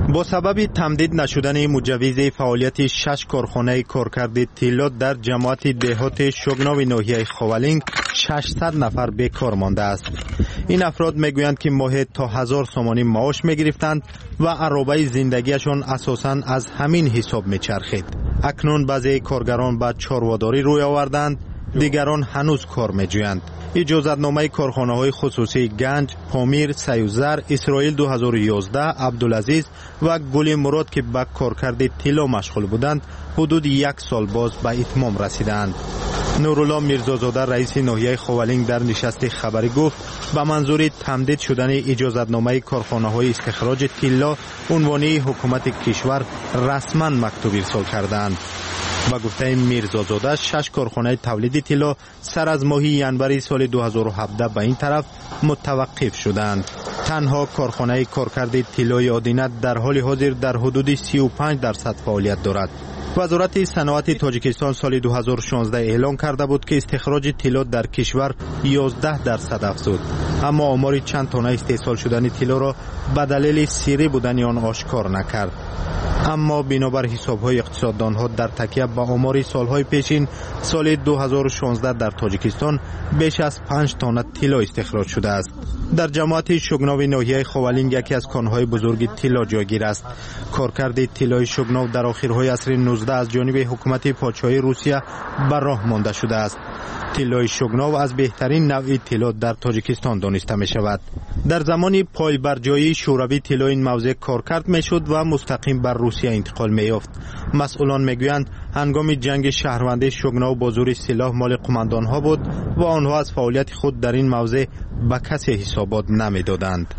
با سبب تمدید نشدن مجوز فعالیت شش کارخانه کارکرد طلا در جماعت دهات شوگناو ناحیه خوالینگ ششصد نفر بیکار مانده است. این افراد میگویند که ماهی تا هزار سومانی معاش میگرفتند و عرابه زندگیشان اساساً از همین حساب میچرخید. اکنون بعضی کارگران به چارواداری روی آوردند، دیگران هنوز کار میجویند. اجازتنامه کارخانه های خصوصی گنج، پامیر، سیوزر، اسرائیل دو هزار و یازده، عبدالعزیز و گل مراد که به کارکرد طلا مشغول بودند حدود یک سال باز به اتمام رسیدند. نورالله میرزازاده رئیس ناحیه خوالینگ در نشست خبری گفت به منظور تمدید شدن اجازتنامه کارخانه های استخراج طلا عنوانی حکومت کشور رسما مکتوب ارسال کردند. با گفته میرزازاده شش کارخانه تولید طلا سر از ماه ینور سال دو هزار و هفده به این طرف متوقف شدند. تنها کارخانه کارکرد طلای آدینه در حال حاضر در حدود سی و پنج درصد فعالیت دارد. وزارت صنعت تاجیکستان سال دو هزار و شانزده اعلام کرده بود که استخراج طلا در کشور یازده درصد افزود، اما آمار چند تانه استحصال شدن طلا را به دلیل سری بودن آن آشکار نکرد. اما بنابر حساب‌های اقتصاددانها در تکیه به آمار سالهای پیشین سال دو هزار و شانزده در تاجیکستان بیش از پنج تانه طلا استخراج شده است. در جماعت شوگناو ناحیه خوالینگ یکی از کانهای بزرگ طلا جایگیر است. کارکرد طلای شوگناو در آخرهای عصر نوزده از جانب حکومت پادشاهی روسیه بر راه مانده شده است. طلای شوگناو از بهترین نوع طلا در تاجیکستان دانسته می شود. در زمان پایبرجایی شوروی طلا این موضع کارکرد می شد و مستقیم بر روسیه انتقال می یافت. مسئولان می گویند هنگام جنگ شهروندی شوگناو با زور سلاح مال قماندان ها بود و آنها از فعالیت خود در این موضع به کسی حسابات نمی دادند.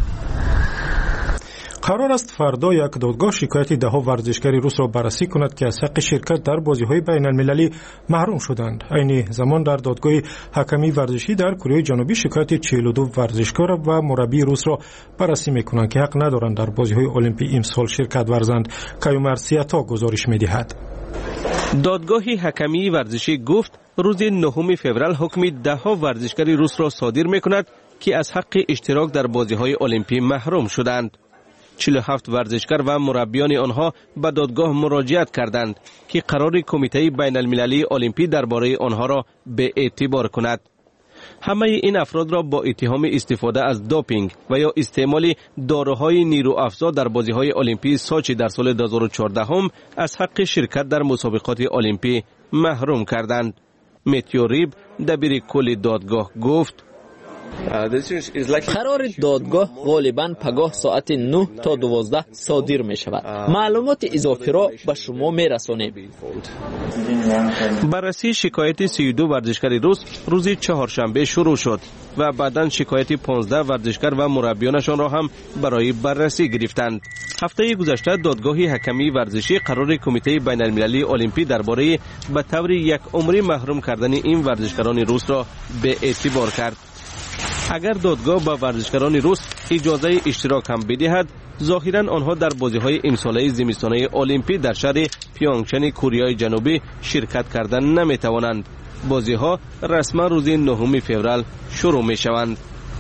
قرار است فردا یک دادگاه شکایت ده ها ورزشکاری روس را بررسی کند که از حق شرکت در بازی‌های بین المللی محروم شدند. عین زمان در دادگاه حکمی ورزشی در کره جنوبی شکایت چهل و دو ورزشکار و مربی روس را بررسی می‌کنند که حق ندارند در بازی‌های المپی امسال شرکت ورزند. کیومرسیاتا گزارش می‌دهد. دادگاه حکمی ورزشی گفت روز نهم فوریه حکم ده ها ورزشکاری روس را صادر می‌کند که از حق اشتراک در بازی‌های المپی محروم شدند. چهل و هفت ورزشکار و مربیان آنها به دادگاه مراجعت کردند که قرار کمیته بین المللی المپی درباره آنها را به اعتبار کند. همه این افراد را با اتهام استفاده از دوپینگ و یا استعمال داروهای نیروافزا در بازی‌های المپی سوچی در سال دو هزار و چهارده هم از حق شرکت در مسابقات المپی محروم کردند. متیو ریب دبیر کل دادگاه گفت قرار دادگاه غالباً پگاه ساعت نه تا دوازده صادر می شود. معلومات اضافی را به شما می رسانیم. بررسی شکایت سی و دو ورزشکار روس روز چهارشنبه شروع شد و بعداً شکایت پانزده ورزشکار و مربیانشان را هم برای بررسی گرفتند. هفته گذشته دادگاه حکمی ورزشی قرار کمیته بین المللی المپی درباره به طور یک عمری محروم کردن این ورزشکاران روس را به اعتبار کرد. اگر دادگاه با ورزشکاران روس اجازه اشتراک هم بدهد، ظاهراً آنها در بازی‌های امساله زمستانه المپی در شهر پیونگچن کره جنوبی شرکت کردن نمی‌توانند. بازی‌ها رسما روز نهم فوریه شروع می‌شوند.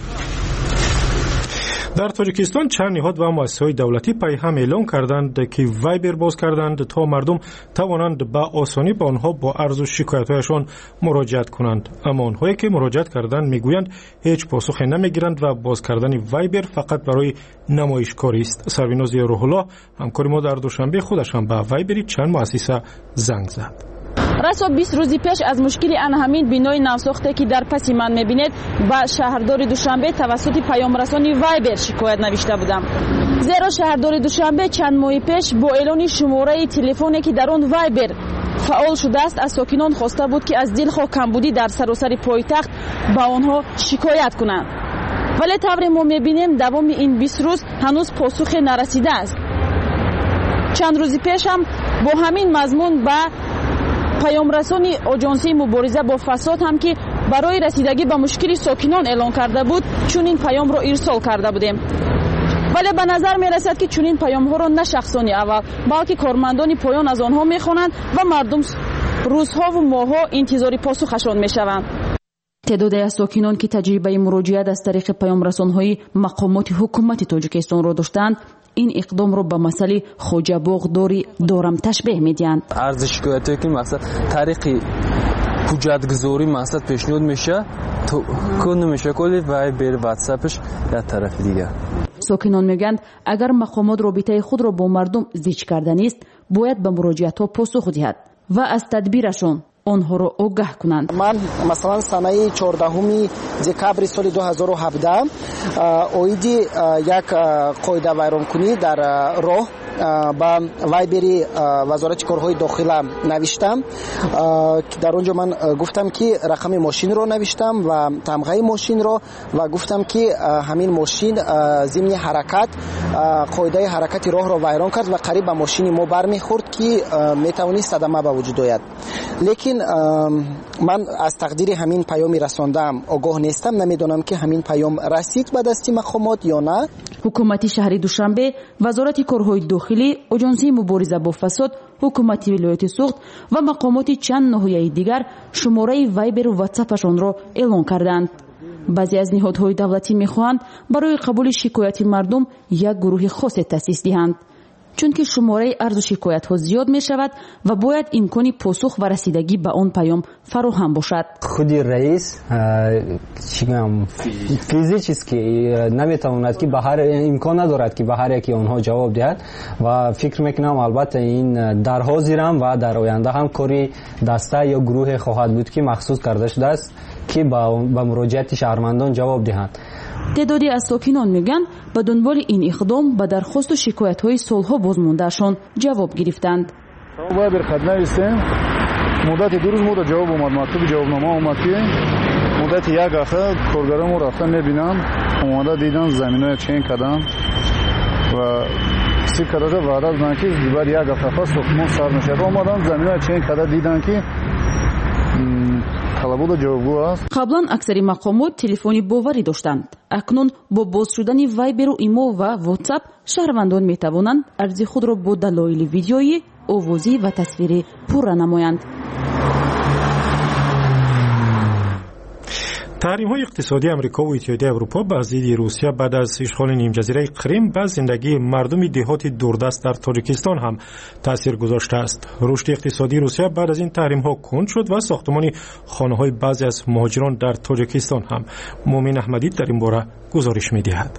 در تاجیکستان چند نهاد و مؤسسه‌های دولتی پیام اعلام کردند که وایبر باز کردند تا مردم توانند به آسانی با آنها با عرض و شکایت‌هایشان مراجعت کنند. اما آنهایی که مراجعت کردند میگویند هیچ پاسخی نمیگیرند و باز کردن وایبر فقط برای نمایشکاری است. سربیناز روح الله همکار ما در دوشنبه خودش هم به وایبر چند مؤسسه زنگ زد. راسو بیست روزی پیش از مشکلی آن همین بینای نوساخته که در پس من میبینید با شهردار دوشنبه توسط پیام رسانی وایبر شکایت نوشته بودم. زیرا شهردار دوشنبه چند ماه پیش با اعلان شماره تلفنی که در آن وایبر فعال شده است از ساکنان خواسته بود که از دلخواه کمبودی در سراسر پایتخت با آنها شکایت کنند. ولی طور ما میبینیم دوام این بیست روز هنوز پاسخ نرسیده است. چند روزی پیش هم با همین مضمون با پیام رسانی آژانسی مبارزه با فساد هم که برای رسیدگی به مشکل ساکنان اعلان کرده بود چون این پیام را ارسال کرده بودیم. ولی به نظر می رسد که چون این پیام ها را نه شخصانی اول بلکه کارمندان پایان از آنها می خوانند و مردم روزها و ماهها انتظار پاسخشان می شوند. تعدادی از ساکنان که تجربه مراجعت از طریق پیام رسان‌های مقامات حکومت تاجیکستان را داشتند این اقدام رو به مسئله خوجه باغداری دارم تشبیه میدهند. عرض شکایتی که مثلا طریق حجتگذاری مقصد پیشنهاد میشه تو کن نمیشه کلی و بر واتساپش یا طرف دیگه. ساکنان میگند اگر مقامات رابطه خود را با مردم زیچ کردن است باید به مراجعت ها پاسخ دهد و از تدبیرشون آنها را آگاه کنند. من مثلا سنه چهاردهم دکبر سال دو هزار و هفده اویدی یک قاعده ویرانکنی در راه با وایبری وزارت کارهای داخله نوشتم که در اونجا من گفتم که رقم ماشین رو نوشتم و تمغه ماشین رو و گفتم که همین ماشین ضمن حرکت قاعده حرکت راه رو ویران کرد و قریب به ماشین ما برمیخورد که میتوانست صدمه به وجود آید. لیکن من از تقدیر همین پیامی رساندم آگاه نیستم، نمیدونم که همین پیام رسید به دست مقامات یا نه. حکومت شهر دوشنبه، وزارت کارهای داخلی، اجانسی مبارزه با فساد، حکومت ولایت سوخت و مقامات چند ناحیه دیگر شماره وایبر و واتساپشان را اعلان کردند. بعضی از نهادهای دولتی میخواهند برای قبول شکایت مردم یک گروه خاص تأسیس دهند، چون که شماره عرض و شکایت ها زیاد می شود و باید امکانی پاسخ و رسیدگی به آن پیام فراهم باشد. خود رئیس فیزیکی است که نمیتواند که به هر امکان ندارد که به هر یکی آنها جواب دهد و فکر میکنم البته این در حاضرم و در آینده هم کاری دسته یا گروه خواهد بود که مخصوص کرده شده است که با مراجعت شهروندان جواب دهند. تعدادی از ساکنان میگن به دنبال این اقدام به درخواست و شکایت های سالها بازماندهشان جواب گرفتند. باید بر خط نویسیم. مدت دو روز مدت جواب اومد، مکتوب جوابنامه اومد که مدت یک هفته کارگرامو رفتن میبینم اومده دیدن زمینای چین کردن و سی کردن وعده دادن که بعد یک هفته پس ساختمان سر میشه. اومدن زمینای چین کردن دیدن که قبلا اکثری مقامات تلفنی باوری داشتند. اکنون با باز شدن وایبر و ایمو و واتساپ شهروندان می توانند ارزی خود را با دلایل ویدیویی، آوازی و تصویری پور نمایند. تحریم‌های اقتصادی آمریکا و اتحادیه اروپا بر ضد روسیه بعد از اشغال نیم جزیره کریم به زندگی مردم دهات دوردست در تاجیکستان هم تاثیر گذاشته است. رشد اقتصادی روسیه بعد از این تحریم‌ها کند شد و ساختمان خانه‌های بعضی از مهاجران در تاجیکستان هم. مومن احمدی در این باره گزارش می‌دهد.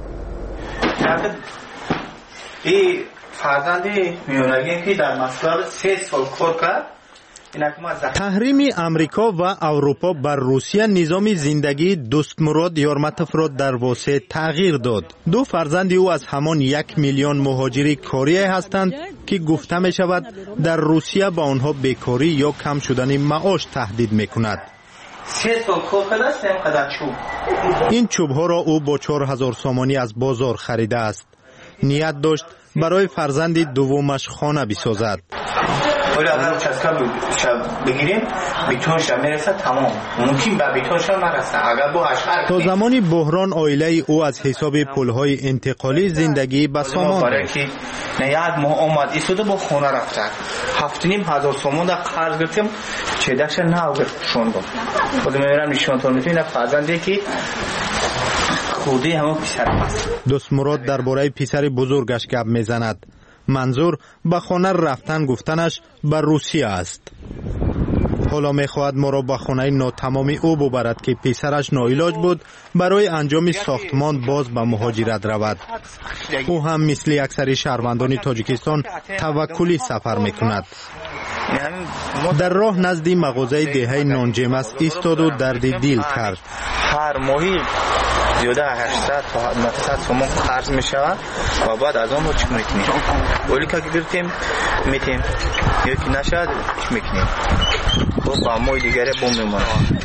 این فرزند میونگی که در مسکو سه سال کار کرد. تحریم امریکا و اروپا بر روسیه نظام زندگی دستمراد یارمتف را در واسه تغییر داد. دو فرزند او از همان یک میلیون مهاجری کاری هستند که گفته می شود در روسیه با آنها بیکاری یا کم شدن معاش تهدید می کند. این چوب ها را او با چهار هزار سامانی از بازار خریده است. نیت داشت برای فرزند دومش خانه بسازد. ولی اگر چسکا بگیریم بیتونش میرسه تمام، ممکن به بیتونش نرسه اگر با اشعار. تا زمانی بحران عائله او از حساب پولهای انتقالی زندگی به سامان برای که نه یک ماه اومد ایستاده با خونه رفته هفت نیم هزار سومون در قرض گرفتیم چهدهش نه گرفتشون بود. خودم میرم نشون تو میتونی فرزندی که خودی همون پسر است. دستمراد درباره پسر بزرگش گپ میزند. منظور به خانه رفتن گفتنش به روسیه است. حالا میخواهد ما را به خانه ناتمامی او ببرد که پسرش ناعلاج بود برای انجام ساختمان باز به مهاجرت رود. او هم مثل اکثر شهروندان تاجیکستان توکلی سفر میکند. در راه نزد مغازه دهه نانجمس ایستاد و درد دل کرد. هر ماهی زیاده هشتصد تا نهصد سومون قرض می شود و بعد از آن رو چی میکنیم؟ ولی که گرفتیم میتیم یکی نشد چی میکنیم؟ و با مای دیگره بوم میمونم.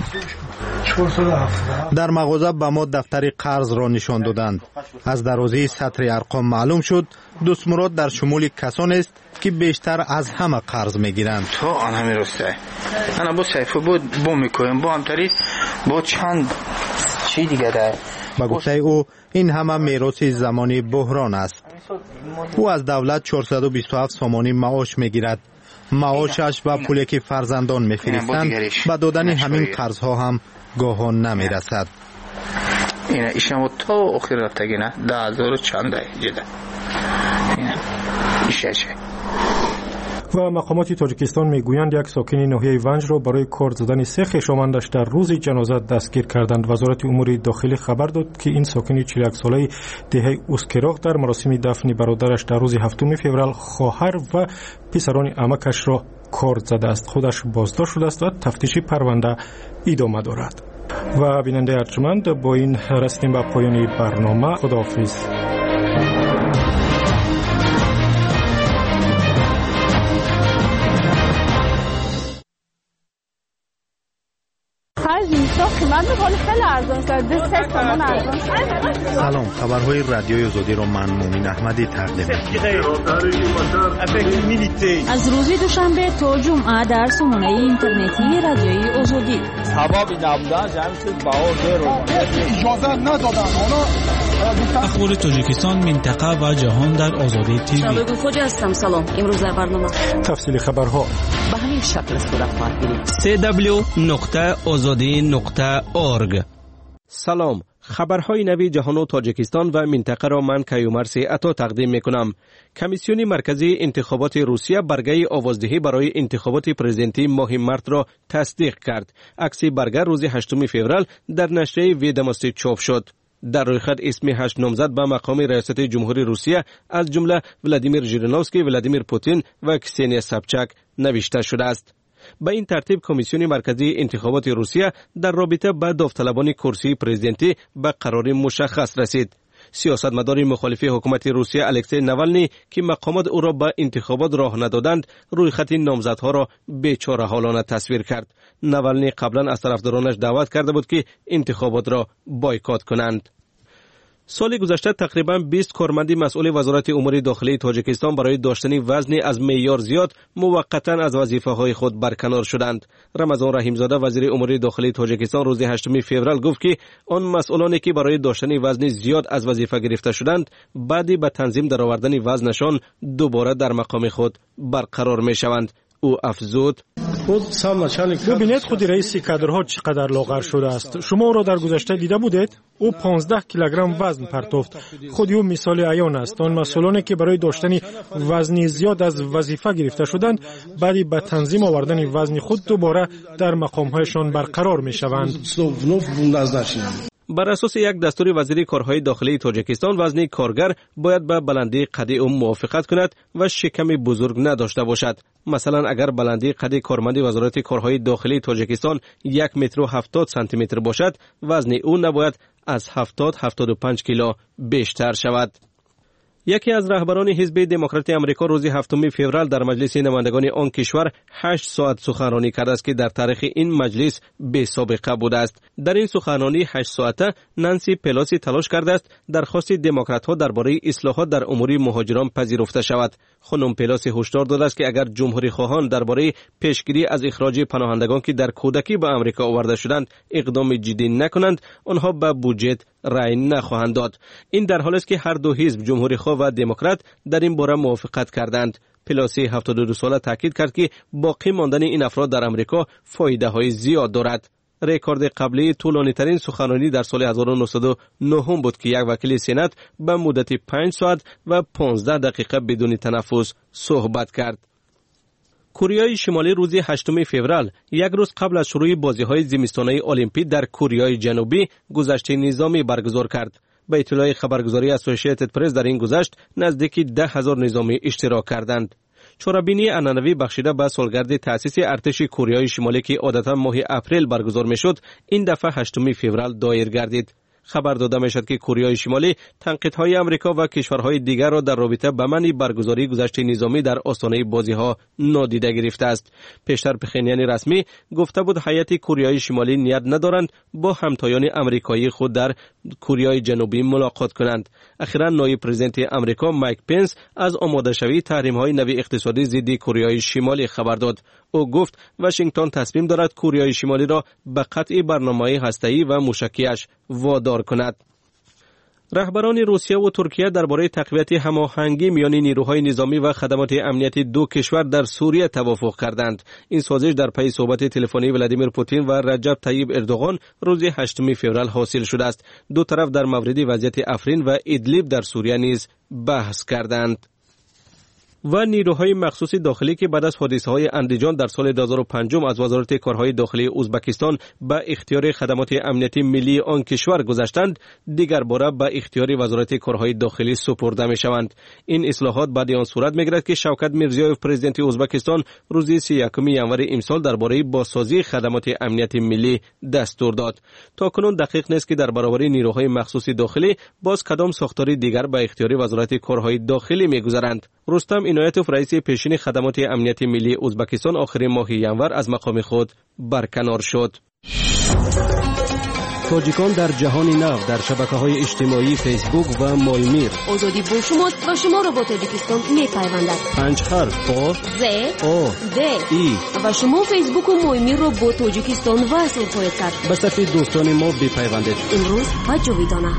در مغازه به ما دفتر قرض را نشان دادند. از درازی سطر ارقام معلوم شد دستمراد در شمول کسان است که بیشتر از همه قرض میگیرند. تو آن همین راسته انا با سیفو بود بوم میکنیم با همتری با چند چی دیگه ده. با گفته او این همه میراث زمانی بحران است. او از دولت چهارصد و بیست و هفت سامانی معاش میگیرد. معاشش و پولی که فرزندان میفرستند به دادن همین قرضها هم گاهان نمیرسد. اینه ایشم تا آخر رفتگی نه ده هزار چند ده جده. میشه. و مقامات تاجیکستان میگویند یک ساکن ناحیه ونج را برای کار زدن سه خویشاوندش در روز جنازه دستگیر کردند. وزارت امور داخلی خبر داد که این ساکن چهل و یک ساله دهه اوسکراق در مراسم دفن برادرش در روز هفتم فوریه خواهر و پسران عمکش را کار زده است. خودش بازداشت شده است و تفتیش پرونده ادامه دارد. و بیننده ارجمند، با این رسیدیم به پایان برنامه. خداحافظ. سلام، خبرهای رادیوی آزادی را من مومن احمدی تقدیم می‌کنم. از روز دوشنبه تا جمعه در سامانه اینترنتی رادیوی آزادی. سبب نبودن جمعیت باور اجازه ندادن. اخبار تاجیکستان، منطقه و جهان در آزادی تیوی. شبگون خوجا هستم. سلام. امروز در برنامه تفصیل خبرها به همین شکل صورت خواهد گرفت. سی دبلیو نقطه آزادی نقطه اورگ. سلام، خبرهای نوی جهان و تاجیکستان و منطقه را من کیومرث عطا تقدیم میکنم. کمیسیون مرکزی انتخابات روسیه برگه آوازدهی برای انتخابات پرزیدنتی ماه مارت را تصدیق کرد. عکس برگه روز هشتم فوریه در نشریه ویداموستی چاپ شد. در رویخط اسم هشت نامزد به مقام ریاست جمهوری روسیه از جمله ولادیمیر ژیرینوفسکی، ولادیمیر پوتین و کسنیا سابچاک نوشته شده است. به این ترتیب کمیسیون مرکزی انتخابات روسیه در رابطه با داوطلبان کرسی پرزیدنتی به قرار مشخص رسید. سیاستمدار مخالف حکومت روسیه الکسی ناوالنی که مقامات او را به انتخابات راه ندادند، روی خط نامزدها را بیچاره حالانه تصویر کرد. ناوالنی قبلا از طرفدارانش دعوت کرده بود که انتخابات را بایکات کنند. سال گذشته تقریباً بیست کارمند مسئول وزارت امور داخلی تاجیکستان برای داشتن وزن از معیار زیاد موقتاً از وظیفه‌های خود برکنار شدند. رمضان رحیمزاده وزیر امور داخلی تاجیکستان روز هشتم فوریه گفت که آن مسئولانی که برای داشتن وزن زیاد از وظیفه گرفته شدند، بعدی به تنظیم درآوردن وزنشان دوباره در مقام خود برقرار می‌شوند. او افزود: ببینید خود رئیس کادرها چقدر لاغر شده است. شما او را در گذشته دیده بودید؟ او پانزده کیلوگرم وزن پرتافت. خود او مثال عیان است. آن مسئولانی که برای داشتن وزن زیاد از وظیفه گرفته شدند، بعدی به تنظیم آوردن وزن خود دوباره در مقام‌هایشان برقرار می‌شوند. بر اساس یک دستور وزیر کارهای داخلی تاجیکستان، وزن کارگر باید به بلندی قد او موافقت کند و شکم بزرگ نداشته باشد. مثلا اگر بلندی قد کارمند وزارت کارهای داخلی تاجیکستان یک متر و هفتاد سانتی متر باشد، وزن او نباید از هفتاد تا هفتاد و پنج کیلو بیشتر شود. یکی از رهبران حزب دموکرات آمریکا روز هفتم فوریه در مجلس نمایندگان آن کشور هشت ساعت سخنرانی کرده است که در تاریخ این مجلس بی سابقه بوده است. در این سخنرانی هشت ساعته نانسی پلوسی تلاش کرده است درخواست دموکرات‌ها درباره اصلاحات در امور مهاجران پذیرفته شود. خانم پلوسی هشدار داده است که اگر جمهوری خواهان درباره پیشگیری از اخراج پناهندگان که در کودکی به آمریکا آورده شدند اقدام جدی نکنند، آنها به بودجه رأی نخواهند داد. این در حالی است که هر دو حزب جمهوری خواه و دموکرات در این باره موافقت کردند. پلوسی هفتاد و دو ساله تاکید کرد که باقی ماندن این افراد در آمریکا فایده های زیاد دارد. رکورد قبلی طولانی ترین سخنرانی در سال هزار و نهصد و نه بود که یک وکیل سنا به مدت پنج ساعت و پانزده دقیقه بدون تنفس صحبت کرد. کره شمالی روز هشتم فوریه، یک روز قبل از شروع بازی‌های زمستانی المپیک در کره جنوبی، گذشت نظامی برگزار کرد. به اطلاع خبرگزاری اسوسییتد پرس در این گذشت نزدیک ده هزار نظامی اشتراک کردند. چورابینی عنعنوی بخشیده به سالگرد تأسیس ارتش کره شمالی که عادتا ماه اپریل برگزار میشد، این دفعه هشتم فوریه دایر گردید. خبر داده میشد که کره شمالی تنقیدهای آمریکا و کشورهای دیگر را در رابطه با منع برگزاری گذشت نظامی در آستانه بازی‌ها نادیده گرفته است. پیشتر پخینیان رسمی گفته بود هیئت کره شمالی نیت ندارند با همتایان آمریکایی خود در کره جنوبی ملاقات کنند. اخیراً نایب پرزیدنت آمریکا مایک پنس از آماده شوی تحریم‌های نوی اقتصادی ضد کره شمالی خبر داد. او گفت واشنگتن تصمیم دارد کره شمالی را به قطع برنامه‌های هسته‌ای و موشکی‌اش وادار کند. رهبران روسیه و ترکیه درباره تقویت هماهنگی میان نیروهای نظامی و خدمات امنیتی دو کشور در سوریه توافق کردند. این سازش در پی صحبت تلفنی ولادیمیر پوتین و رجب طیب اردوغان روز هشتم فوریه حاصل شده است. دو طرف در مورد وضعیت افرین و ادلیب در سوریه نیز بحث کردند. و نیروهای مخصوص داخلی که بعد از حادثه‌های اندیجان در سال دو هزار و پنج از وزارت کارهای داخلی ازبکستان به اختیار خدمات امنیتی ملی آن کشور گذاشتند، دیگر باره به اختیار وزارت کارهای داخلی سپرده می‌شوند. این اصلاحات بعد آن صورت می‌گیرد که شوکت میرزیویف پرزیدنت ازبکستان روز سی و یکم ژانویه امسال درباره بازسازی خدمات امنیتی ملی دستور داد. تاکنون دقیق نیست که در برابر نیروهای مخصوص داخلی باز کدام ساختاری دیگر به اختیار وزارت کارهای داخلی می‌گذارند. رستم عنایتوف رئیس پیشین خدمات امنیتی ملی ازبکستان آخر ماه ژانویه از مقام خود برکنار شد. تاجیکان در جهان نو در شبکه‌های اجتماعی فیسبوک و مایمیر. آزادی با شماست و شما را با تاجیکستان می‌پیوندد. پنج حرف با ز او د ای و شما فیسبوک و مایمیر را با تاجیکستان وصل خواهید کرد. به صف دوستان ما بپیوندید. امروز و جاویدانه.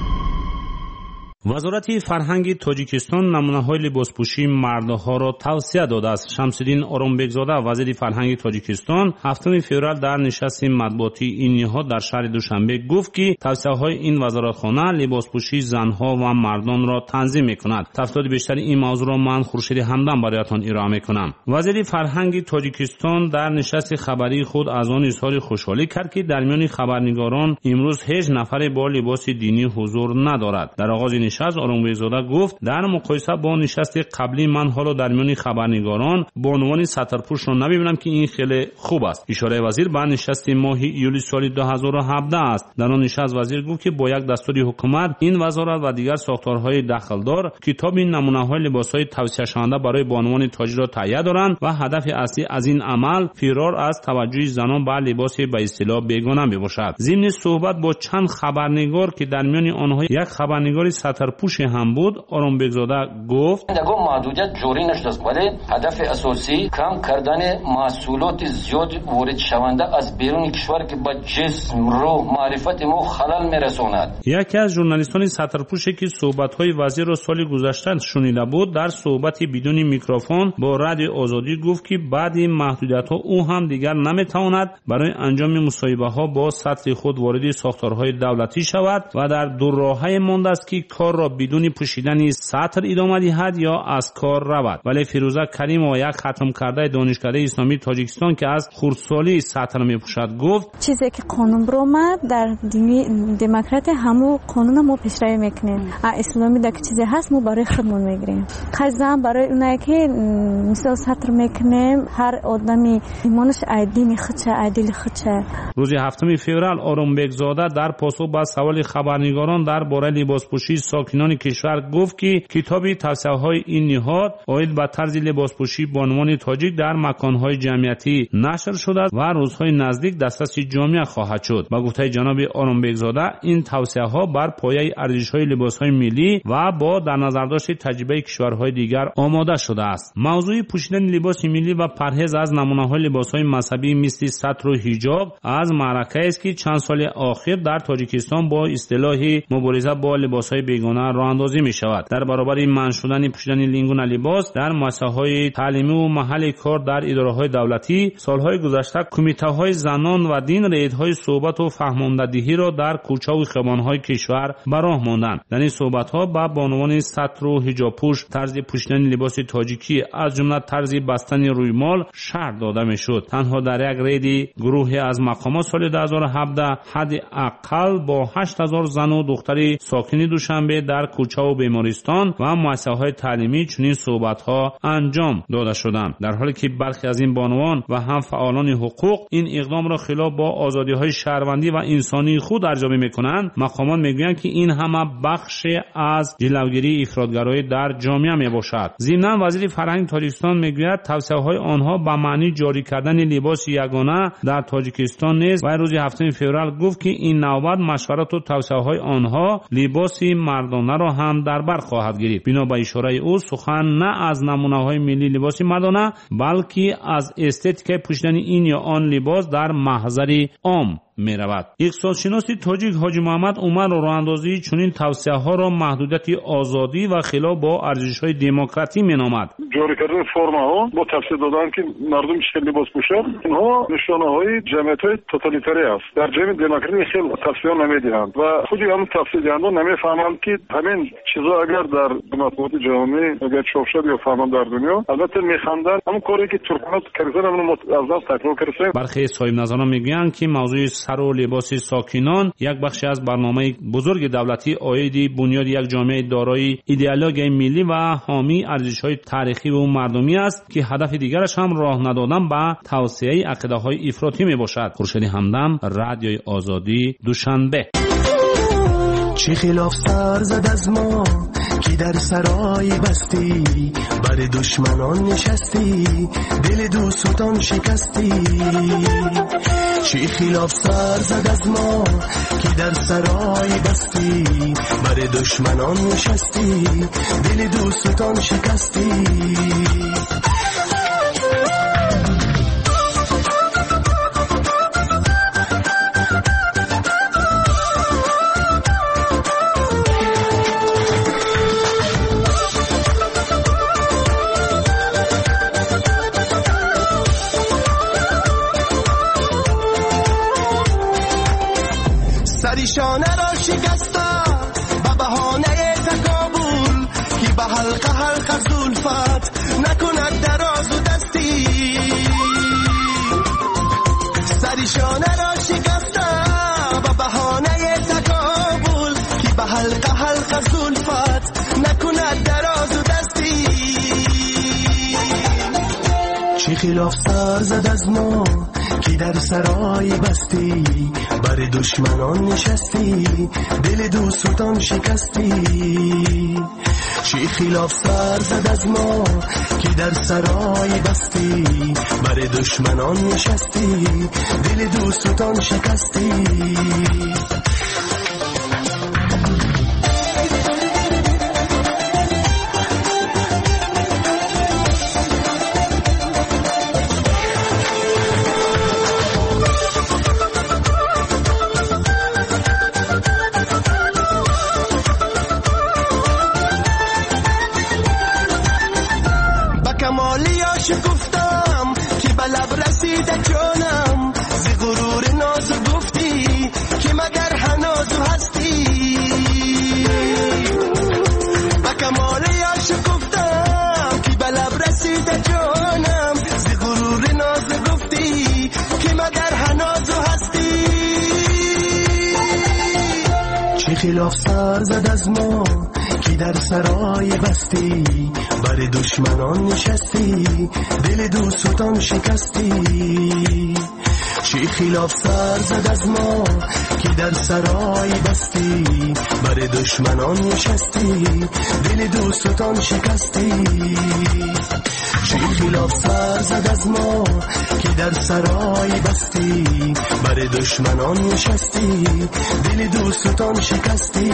وزارت فرهنگ تاجیکستان نمونه‌های لباسپوشی مردها را توصیه داده است. شمس‌الدین آرامبگزاده وزیر فرهنگ تاجیکستان هفتم فوریه در نشست مطبوعاتی این نهاد در شهر دوشنبه گفت که توصیه‌های این وزارتخانه لباسپوشی زنها و مردان را تنظیم می‌کند. تفصیلات بیشتر این موضوع را من خورشید همدم برایتان ارائه می‌کنم. وزیر فرهنگ تاجیکستان در نشست خبری خود از آن اظهار خوشحالی کرد که در میان خبرنگاران امروز هیچ نفر با لباس دینی حضور ندارد. در آغاز نشست آرامبگزاده گفت در مقایسه با نشست قبلی من حالا در میان خبرنگاران بانوان سطرپوش را نمی‌بینم که این خیلی خوب است. اشاره وزیر به نشست ماه ایولی سال دو هزار و هفده است. در آن نشست وزیر گفت که با یک دستور حکومت این وزارت و دیگر ساختارهای دخلدار کتاب نمونه‌های لباس‌های توصیه شونده برای بانوان تاجیک را تهیه دارند و هدف اصلی از این عمل فرار از توجه زنان به لباس به اصطلاح بیگانه میباشد. ضمن صحبت با چند خبرنگار که در میان آنها یک خبرنگار سطرپوش هم بود، آرامبگزاده گفت دگو محدودیت جوری نشد ولی هدف اساسی کم کردن محصولات زیاد وارد شونده از بیرون کشور که با جسم روح معرفت ما خلل میرساند. یکی از ژورنالیستان سطرپوشی که صحبت‌های وزیر را سال گذشته شنیده بود در صحبتی بدون میکروفون با رادیو آزادی گفت که بعد این محدودیت‌ها او هم دیگر نمیتواند برای انجام مصاحبه‌ها با سطح خود وارد ساختارهای دولتی شود و در دو راه‌های مانده است که کار را بدون پوشیدن سطر ادامه دهد یا از کار رود. ولی فیروزه کریم و یک ختم کرده دانشکده اسلامی تاجیکستان که از خردسالی سطر میپوشد گفت چیزی که قانون برآمد در دموکرات همو قانون ما پیشروی میکنیم. اسلامی در چیزی هست ما برای خودمون میگیریم. قضا برای اونایی که مثلا سطر میکنیم هر آدمی ایمانش عادی خودشه عادی خودشه. روز هفتم فوریه آرامبگزاده در پاسخ به سوال خبرنگاران درباره لباسپوشی ساکنان کشور گفت که کتاب توصیه‌های این نهاد آید به طرز لباسپوشی بانوان تاجیک در مکان‌های جمعیتی نشر شده و روزهای نزدیک دسترس جامعه خواهد شد. با گفته جناب آرامبگزاده این توصیه‌ها بر پایه ارزش‌های لباس‌های ملی و با در نظر داشت تجربه کشورهای دیگر آماده شده است. موضوع پوشیدن لباس ملی و پرهیز از نمونه‌های لباس‌های مذهبی مثل سطر و حجاب از معرکه است که چند سال اخیر در تاجیکستان با اصطلاح مبارزه با لباس‌های بیگانه راه اندازی می شود. در برابر این منع شدن پوشیدن این گونه لباس در مؤسسه‌های تعلیمی و محل کار در اداره‌های دولتی سالهای گذشته کمیته‌های زنان و دین ریدهای صحبت و فهماندهی را در کوچه و خیابان‌های کشور براه ماندند. در این صحبت‌ها با بانوان سطر و حجاب پوش طرز پوشیدن لباس تاجیکی از جمله طرز بستن رویمال شرح داده می‌شد. تنها در یک رید گروهی از مقامات سال دو هزار و هفده حد اقل با هشت هزار زن و دختر ساکن دوشنبه در کوچه و بیمارستان و مؤسسه‌های تعلیمی چنین صحبت‌ها انجام داده شدند. در حالی که برخی از این بانوان و هم فعالان حقوق این اقدام را خلاف با آزادی‌های شهروندی و انسانی خود ارزیابی می‌کنند، مقامات می‌گویند که این همه بخش از جلوگیری افراط‌گرایی در جامعه میباشد. ضمناً وزیر فرهنگ تاجیکستان می‌گوید توصیه‌های آنها به معنی جاری کردن لباس یگانه در تاجیکستان نیست و روز هفتم فوریه گفت که این نوبت مشورت و توصیه‌های آنها لباس مردانه را هم در بر خواهد گرفت. بنا به اشاره او سخن نه از نمونه‌های ملی لباس مردانه بلکه از استتیک پوشیدن این یا آن لباس در محضر عام می‌رود. اقتصادشناس تاجیک حاجی محمد عمر راه‌اندازی چنین توصیه‌ها را محدودیت آزادی و خلاف با ارزش‌های دموکراسی می‌نامد. جاری کردن فرم‌ها با تفسیر دادن که مردم چطور لباس پوشند، اینها نشانه‌های جمعیت‌های توتالیتاری است. در جامعه دموکراسی خیلی تفسیر نمی‌دهند و خود هم تفسیر دهندگان نمی‌فهمند که همین چیزا اگر در مطبوعات جهانی اگر چاپ شد یا فهمند در دنیا البته می‌خواندن، اما کاری که ترکمنات کردن اون از دست تکرار کردن. برخی صاحب نظران میگویند که موضوع سر و لباس ساکنان یک بخشی از برنامه بزرگ دولتی عاید بنیاد یک جامعه دارای ایدئولوژی ملی و حامی ارزش‌های تاریخی و مردمی است که هدف دیگرش هم راه ندادن به توسعه عقیده‌های افراطی میباشد. خورشید همدم، رادیوی آزادی، دوشنبه. چه خلاف سر زد از ما که در سرای بستی، بر دشمنان نشستی، دل دوستان شکستی. چه خلاف سر زد از ما که در سرای بستی، بر دشمنان نشستی، دل دوستان شکستی. سریشانه را شکسته به بهانه تکابل که به حلقه حلقه زلفت نکند دراز و دستی. سریشانه را شکسته به بهانه تکابل که به حلقه حلقه زلفت نکند دراز و دستی. چه خلاف سر زد از ما که در سرای بستی، بر دشمنان نشستی، دل دوستان شکستی. چه خلاف سر زد از ما که در سرای بستی، بر دشمنان نشستی، دل دوستان شکستی. گفتم که به لب رسیده جانم، ز غرور ناز گفتی که مگر هنوز هستی. به کمال یاش گفتم که به لب رسیده جانم، ز غرور ناز گفتی که مگر هنوز هستی. چه خلاف سر زد از ما که در سرای بستی، بر دشمنان نشستی، دل دوستان شکستی. چه خلاف سر زد از ما که در سرای بستی، بر دشمنان نشستی، دل دوستان شکستی. چه خلاف سر زد از ما که در سرای بستی، بر دشمنان نشستی، دل دوستان شکستی.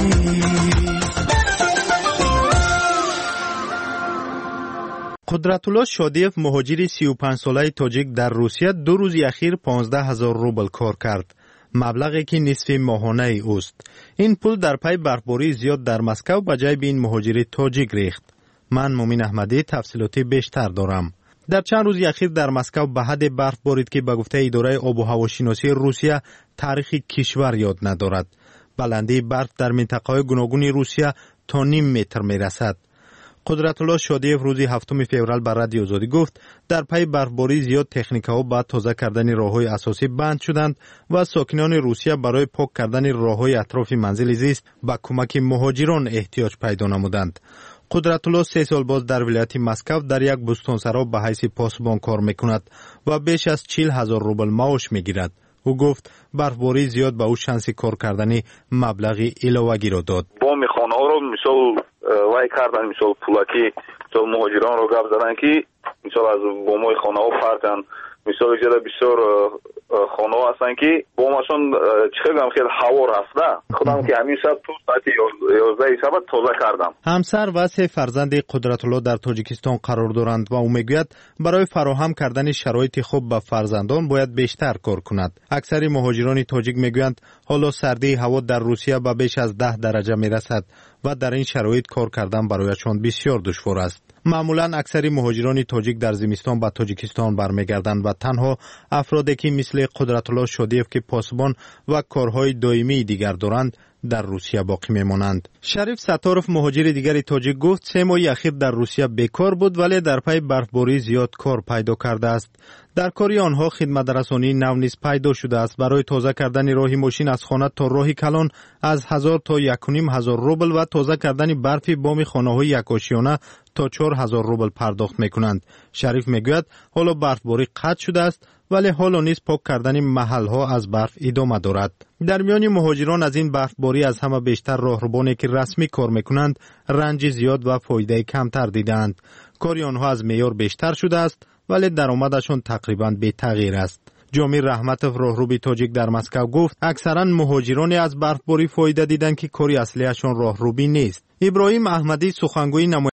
قدرتالله شادیف مهاجر سی و پنج ساله تاجیک در روسیه دو روز اخیر پانزده هزار روبل کار کرد، مبلغی که نصف ماهانه اوست. این پول در پی برفباری زیاد در مسکو به جیب این مهاجر تاجیک ریخت. من مومین احمدی تفصیلاتی بیشتر دارم. در چند روز اخیر در مسکو به حد برف بارید که به گفته اداره آب و هواشناسی روسیه تاریخ کشور یاد ندارد. بلندی برف در منطقه‌های گوناگون روسیه تا نیم متر میرسد. قدرتالله شادیف روز هفتم فوریه بر رادیو آزادی گفت در پی برفباری زیاد تکنیک‌ها با تازه کردن راه‌های اساسی بند شدند و ساکنان روسیه برای پاک کردن راه‌های اطراف منزل زیست به کمک مهاجران احتیاج پیدا نمودند. قدرتالله سه سال باز در ولایت مسکو در یک بستانسرا به حیث پاسبان کار میکند و بیش از چهل هزار روبل معاش میگیرد. او گفت برفباری زیاد به او شانس کار کردن مبلغی علاوه‌ای را داد. بام خانه‌ها رو مثال وای کردن، مثال پولاکی مثال مهاجران رو گپ زدن که مثال از بامای خانه‌ها پرتن، مثال جدا بسیار خانه هستن که با ماشون چقدر خیلی هوار هست. خودم که همین شب تو ساعت یازده شب تازه کردم. همسر و سه فرزند قدرت الله در تاجیکستان قرار دارند و او میگوید برای فراهم کردن شرایط خوب به فرزندان باید بیشتر کار کند. اکثر مهاجران تاجیک میگویند حالا سردی هوا در روسیه به بیش از ده درجه میرسد و در این شرایط کار کردن برایشان بسیار دشوار است. معمولا اکثر مهاجران تاجیک در زمستان به تاجیکستان برمیگردند و تنها افرادی که مثل قدرت الله شادیف که پاسبان و کارهای دائمی دیگر دارند در روسیه باقی میمانند. شریف ستارف مهاجر دیگری تاجیک گفت سه ماه اخیر در روسیه بیکار بود ولی در پی برفباری زیاد کار پیدا کرده است. در کاری آنها خدمت رسانی نو نیز پیدا شده است. برای تازه کردن راه ماشین از خانه تا راه کلان از هزار تا یک و نیم هزار روبل و تازه کردن برف بام خانه‌های یک آشیانه تا چهار هزار روبل پرداخت میکنند. شریف میگوید حالا برفباری قطع شده است ولی حالا نیز پاک کردن محلها از برف ادامه دارد. در میان مهاجران از این برفباری از همه بیشتر راهروانی که رسمی کار میکنند رنج زیاد و فایده کمتر دیدند. کاری آنها از معیار بیشتر شده است ولی درآمدشان تقریبا بی تغییر است. جامی رحمتوف راهروی تاجیک در مسکو گفت اکثرا مهاجران از برفباری فایده دیدند که کاری اصلیشان راهروی نیست. ابراهیم احمدی سخنگوی نماینده